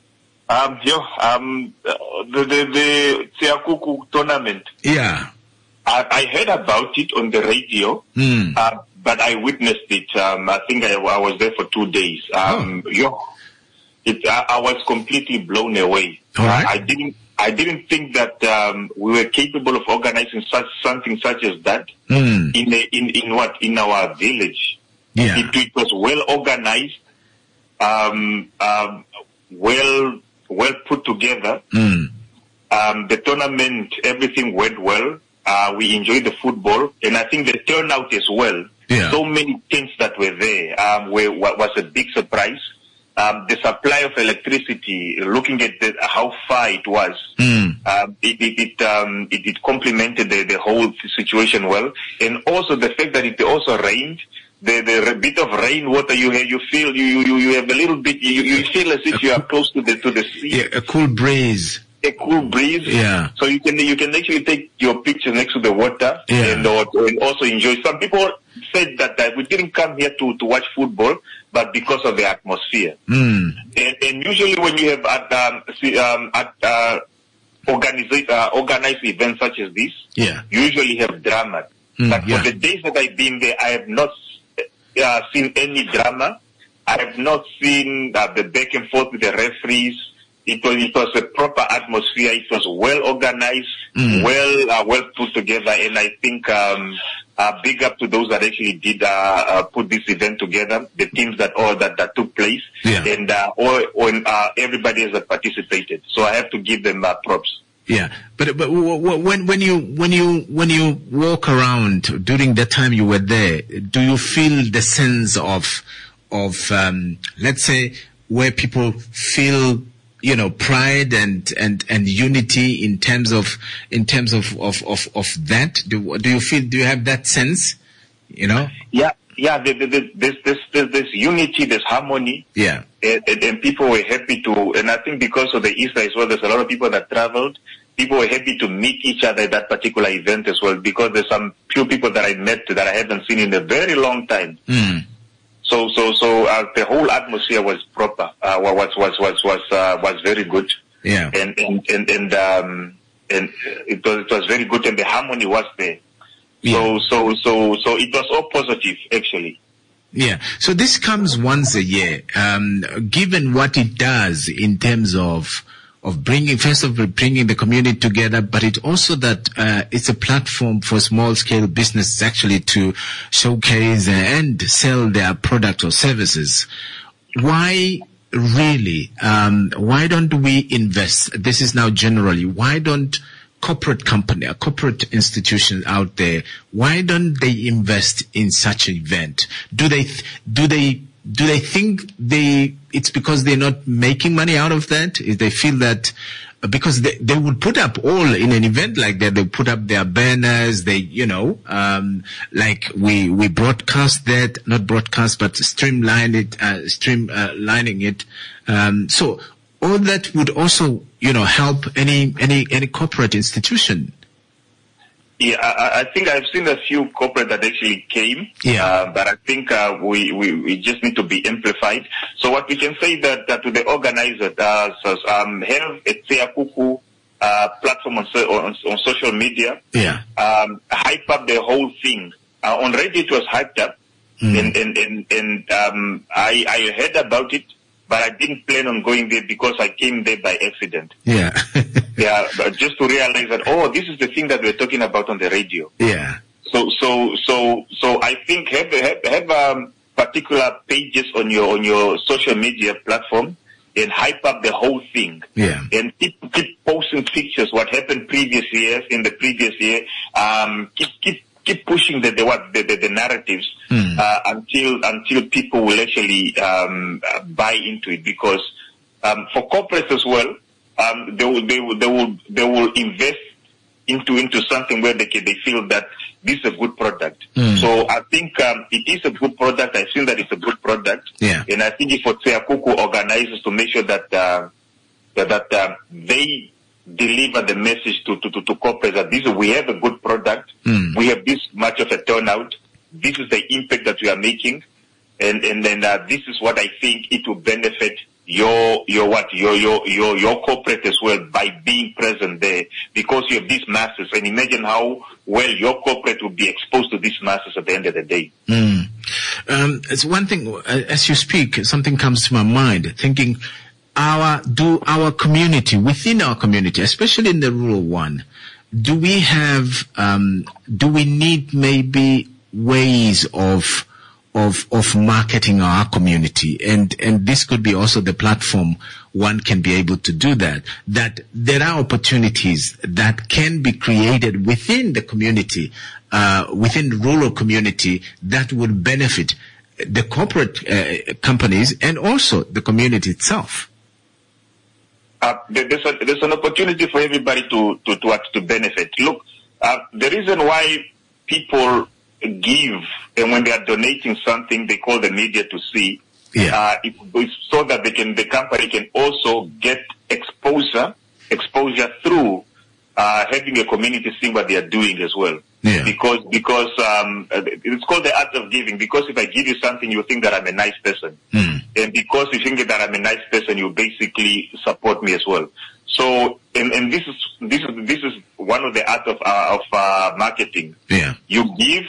The Teakuku tournament. Yeah. I heard about it on the radio, but I witnessed it. I think I was there for 2 days. I was completely blown away. All right. I didn't think that we were capable of organizing something such as that in our village. Yeah. It was well organized, well put together. The tournament, everything went well. We enjoyed the football, and I think the turnout as well. Yeah. So many things that were there was a big surprise. The supply of electricity, looking at how far it was, it complemented the whole situation well, and also the fact that it also rained. The bit of rainwater you feel you have a little bit you feel as if you are close to the sea. Yeah, a cool breeze. Yeah. So you can actually take your picture next to the water, and also enjoy. Some people said that we didn't come here to watch football, but because of the atmosphere. And usually when you have organized events such as this, you usually have drama. But for the days that I've been there, I have not seen any drama. I have not seen the back and forth with the referees. It was a proper atmosphere. It was well organized, well put together, and I think big up to those that actually did put this event together, the teams that took place, and everybody has participated. So I have to give them props. Yeah, but when you walk around during the time you were there, do you feel the sense of let's say where people feel pride and unity in terms of that? Do you have that sense? Yeah. There's unity, there's harmony. Yeah. And people were happy to, and I think because of the Easter as well, there's a lot of people that traveled. People were happy to meet each other at that particular event as well, because there's some few people that I met that I haven't seen in a very long time. So the whole atmosphere was proper. Was very good. Yeah. And it was very good, and the harmony was there. Yeah. So it was all positive actually. Yeah. So this comes once a year. Given what it does in terms of bringing the community together, but it also that it's a platform for small scale businesses actually to showcase and sell their product or services. Why really? Why don't we invest? This is now generally. Why don't corporate institutions out there, why don't they invest in such an event? Do they think it's because they're not making money out of that? If they feel that because they would put up all in an event like that. They put up their banners. They, like we broadcast that, not broadcast, but streamlining it. So all that would also, help any corporate institution. Yeah, I think I've seen a few corporate that actually came. Yeah. But I think we just need to be amplified. So what we can say that to the organizer, have a Tseakuku platform on social media. Yeah. Hype up the whole thing. On radio it was hyped up, and I heard about it, but I didn't plan on going there because I came there by accident. Yeah. Yeah, but just to realize that, this is the thing that we're talking about on the radio. Yeah. So I think have particular pages on your social media platform and hype up the whole thing. Yeah. And keep posting pictures what happened in the previous year. Keep pushing the narratives until people will actually buy into it, because for corporates as well, they will invest into something where they feel that this is a good product. So I think it is a good product. I've seen that it's a good product. Yeah. And I think if Tseakuku organizes to make sure that they deliver the message to corporates that we have a good product, we have this much of a turnout, this is the impact that we are making, and then this is what I think it will benefit your corporate as well by being present there, because you have these masses, and imagine how well your corporate will be exposed to these masses at the end of the day. It's one thing, as you speak, something comes to my mind, thinking, within our community, especially in the rural one, do we need maybe ways of marketing our community? And this could be also the platform one can be able to do that there are opportunities that can be created within the community, within the rural community, that would benefit the corporate companies and also the community itself. There's an opportunity for everybody to benefit. Look, the reason why people give, and when they are donating something, they call the media to see. Yeah. It's so that the company can also get exposure through having a community see what they are doing as well. Yeah. Because it's called the art of giving. Because if I give you something, you think that I'm a nice person, and because you think that I'm a nice person, you basically support me as well. So, and this is one of the art of marketing. Yeah. You give,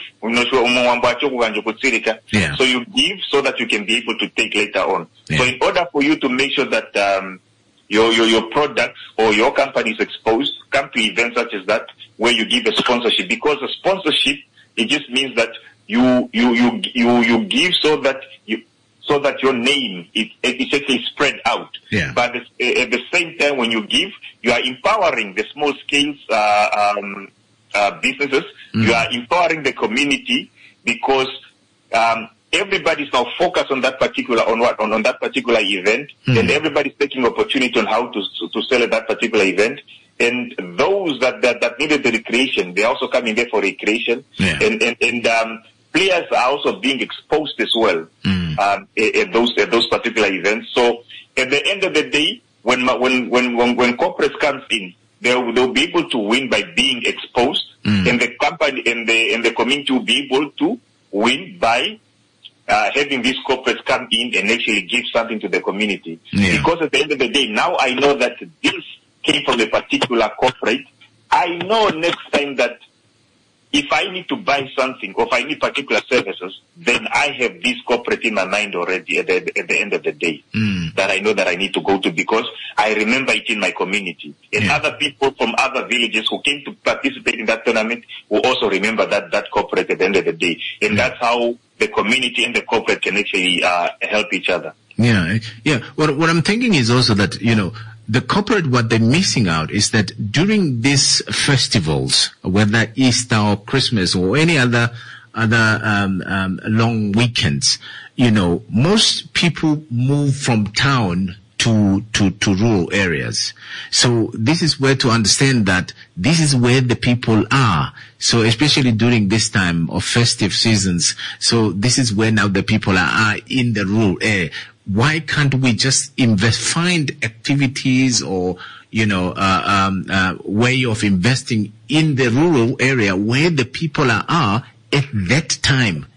yeah. So you give so that you can be able to take later on. Yeah. So in order for you to make sure that your products or your company is exposed, come to events such as that where you give a sponsorship, because a sponsorship, it just means that you give so that your name is actually spread out. Yeah. But at the same time, when you give, you are empowering the small scale businesses. You are empowering the community, because everybody's now focused on that particular on that particular event, and everybody's taking opportunity on how to sell at that particular event. And those that needed the recreation, they're also coming there for recreation. Yeah. And players are also being exposed as well at those particular events. So at the end of the day, when corporates comes in, they'll be able to win by being exposed, and the company and the community will be able to win by having these corporates come in and actually give something to the community. Yeah. Because at the end of the day, now I know that this came from a particular corporate. I know next time that if I need to buy something or if I need particular services, then I have this corporate in my mind already at the end of the day that I know that I need to go to, because I remember it in my community. And other people from other villages who came to participate in that tournament will also remember that corporate at the end of the day. And that's how the community and the corporate can actually help each other. Yeah. What I'm thinking is also that, the corporate, what they're missing out is that during these festivals, whether Easter or Christmas or any other long weekends, most people move from town to to rural areas. So this is where to understand that this is where the people are. So especially during this time of festive seasons. So this is where now the people are in the rural area. Why can't we just find activities or, way of investing in the rural area where the people are at that time,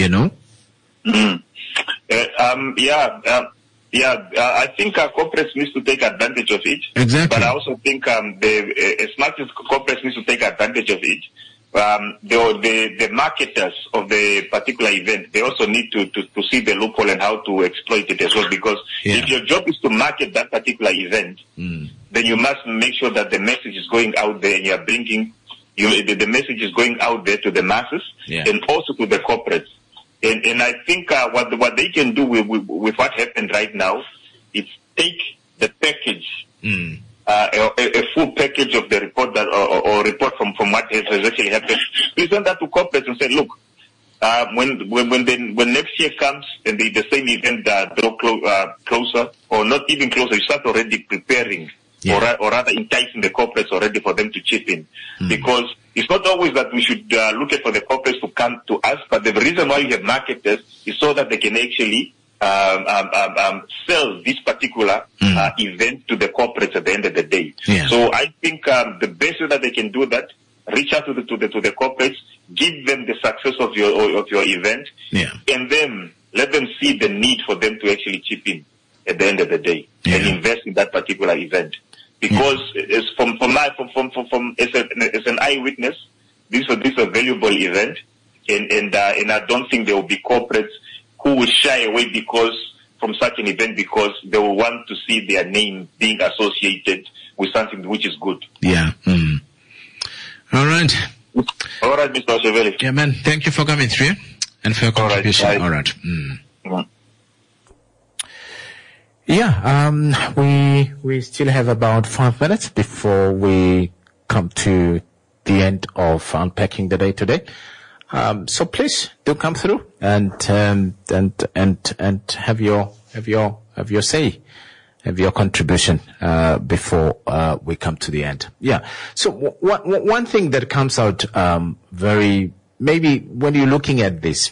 I think corporates need to take advantage of it. Exactly. But I also think as much as corporates need to take advantage of it, the marketers of the particular event, they also need to see the loophole and how to exploit it as well. Because if your job is to market that particular event, then you must make sure that the message is going out there and you are bringing the message is going out there to the masses and also to the corporates. And I think what they can do with what happened right now is take the package, a full package of the report or report from what has actually happened. Present that to corporates and say, look, when next year comes and the same event draw closer or not even closer, you start already preparing. Or rather enticing the corporates already for them to chip in. Because it's not always that we should look for the corporates to come to us, but the reason why you have marketers is so that they can actually sell this particular event to the corporates at the end of the day. So I think the best way that they can do that, reach out to the corporates, give them the success of your event, and then let them see the need for them to actually chip in at the end of the day and invest in that particular event. Because as an eyewitness, this is a valuable event, and I don't think there will be corporates who will shy away from such an event because they will want to see their name being associated with something which is good. All right, Mr. Oseveli. Yeah, man. Thank you for coming through and for your contribution. All right. We still have about 5 minutes before we come to the end of unpacking the day today. So please do come through and have your say, have your contribution, before, we come to the end. So one thing that comes out, maybe when you're looking at this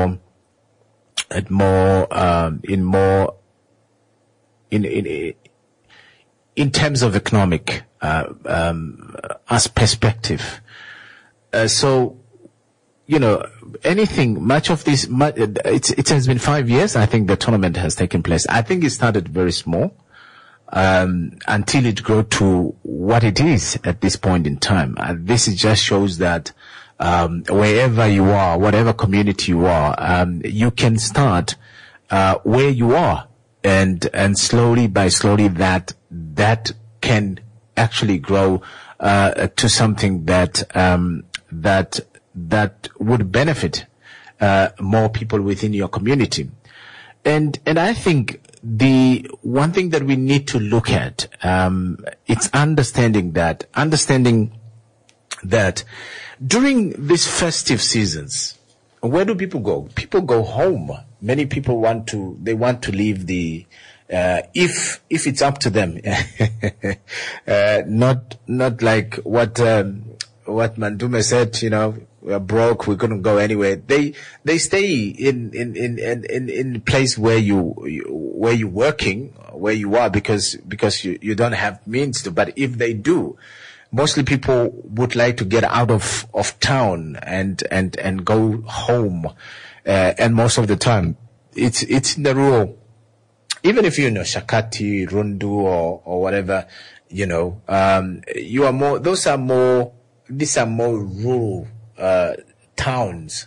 in terms of economic as perspective. Much of this, it has been 5 years. I think the tournament has taken place. I think it started very small until it grew to what it is at this point in time. This just shows that wherever you are, whatever community you are, you can start where you are. And slowly by slowly that can actually grow to something that would benefit more people within your community. And I think the one thing that we need to look at, it's understanding that during these festive seasons, where do people go? People go home. Many people want to leave the, if it's up to them, not like what Mandume said, we're broke, we couldn't go anywhere. They stay in place where you're working, where you are, because you don't have means to. But if they do, mostly people would like to get out of town and go home. And most of the time, it's in the rural. Even if Shakati, Rundu, or whatever, you are more. These are more rural towns,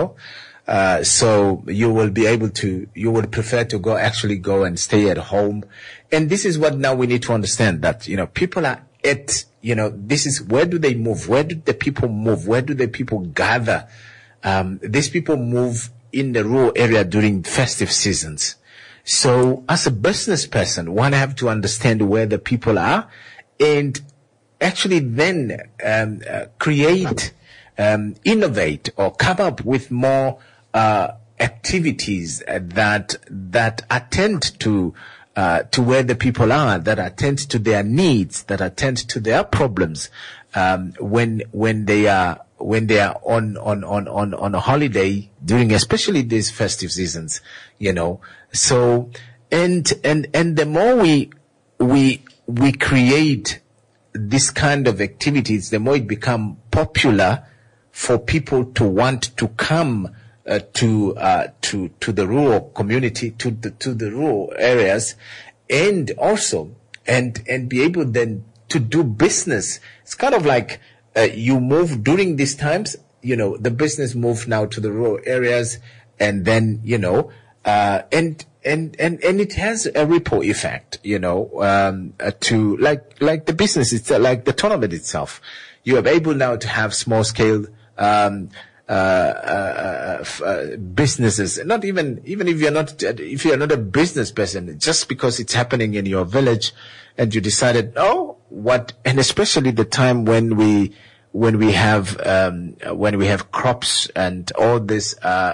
so you will be able to. You would prefer to go and stay at home. And this is what now we need to understand, that people are at. This is, where do they move? Where do the people move? Where do the people gather? These people move in the rural area during festive seasons. So as a business person, one have to understand where the people are and actually then create, innovate, or come up with more activities that attend to to where the people are, that attend to their needs, that attend to their problems, when they are on a holiday during especially these festive seasons, So, and the more we create this kind of activities, the more it become popular for people to want to come to the rural community, to the rural areas, and also and be able then to do business. It's kind of like you move during these times, the business move now to the rural areas, and then and it has a ripple effect, to like the business itself, like the tournament itself. You are able now to have small scale businesses, not even if you're not a business person, just because it's happening in your village, and you decided, and especially the time when we have crops and all this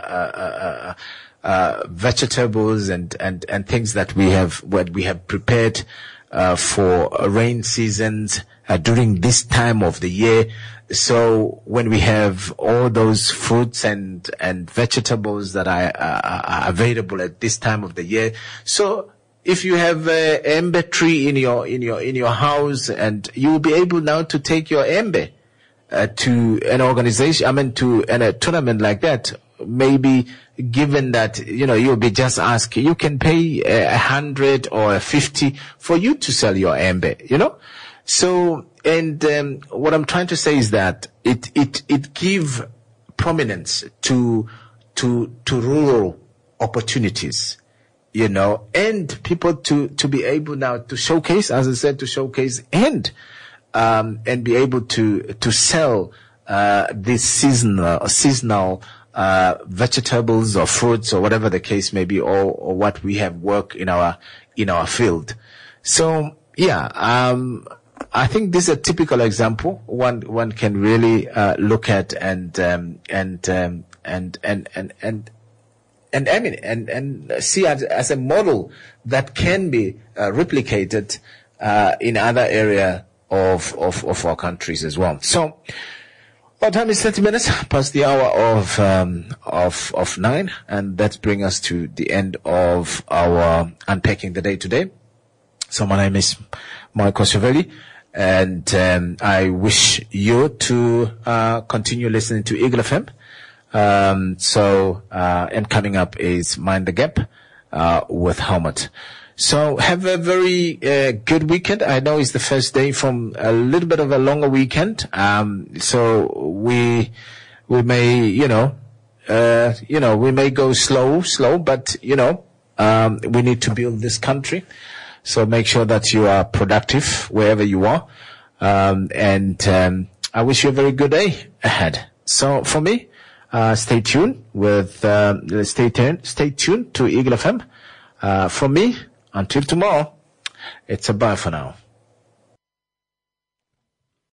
vegetables and things that we have prepared for rain seasons during this time of the year. So when we have all those fruits and vegetables that are available at this time of the year, so if you have an embe tree in your house, and you will be able now to take your embe to an organization, to a tournament like that. Maybe given that, you'll be just asked, you can pay 100 or 50 for you to sell your embe, So, and what I'm trying to say is that it give prominence to rural opportunities, and people to be able now to showcase, as I said, and be able to sell these seasonal vegetables or fruits or whatever the case may be, or what we have work in our field. So I think this is a typical example one can really look at and see as a model that can be replicated in other area of our countries as well. So our time is 30 minutes past the hour of 9, and that brings us to the end of our Unpacking the Day today. So my name is Michael Cervelli, and I wish you to continue listening to Eagle FM. And coming up is Mind the Gap with Helmut. So have a very good weekend. I know it's the first day from a little bit of a longer weekend. So we may, we may go slow, but we need to build this country. So make sure that you are productive wherever you are. I wish you a very good day ahead. So for me, stay tuned to Eagle FM. From me, until tomorrow, it's a bye for now.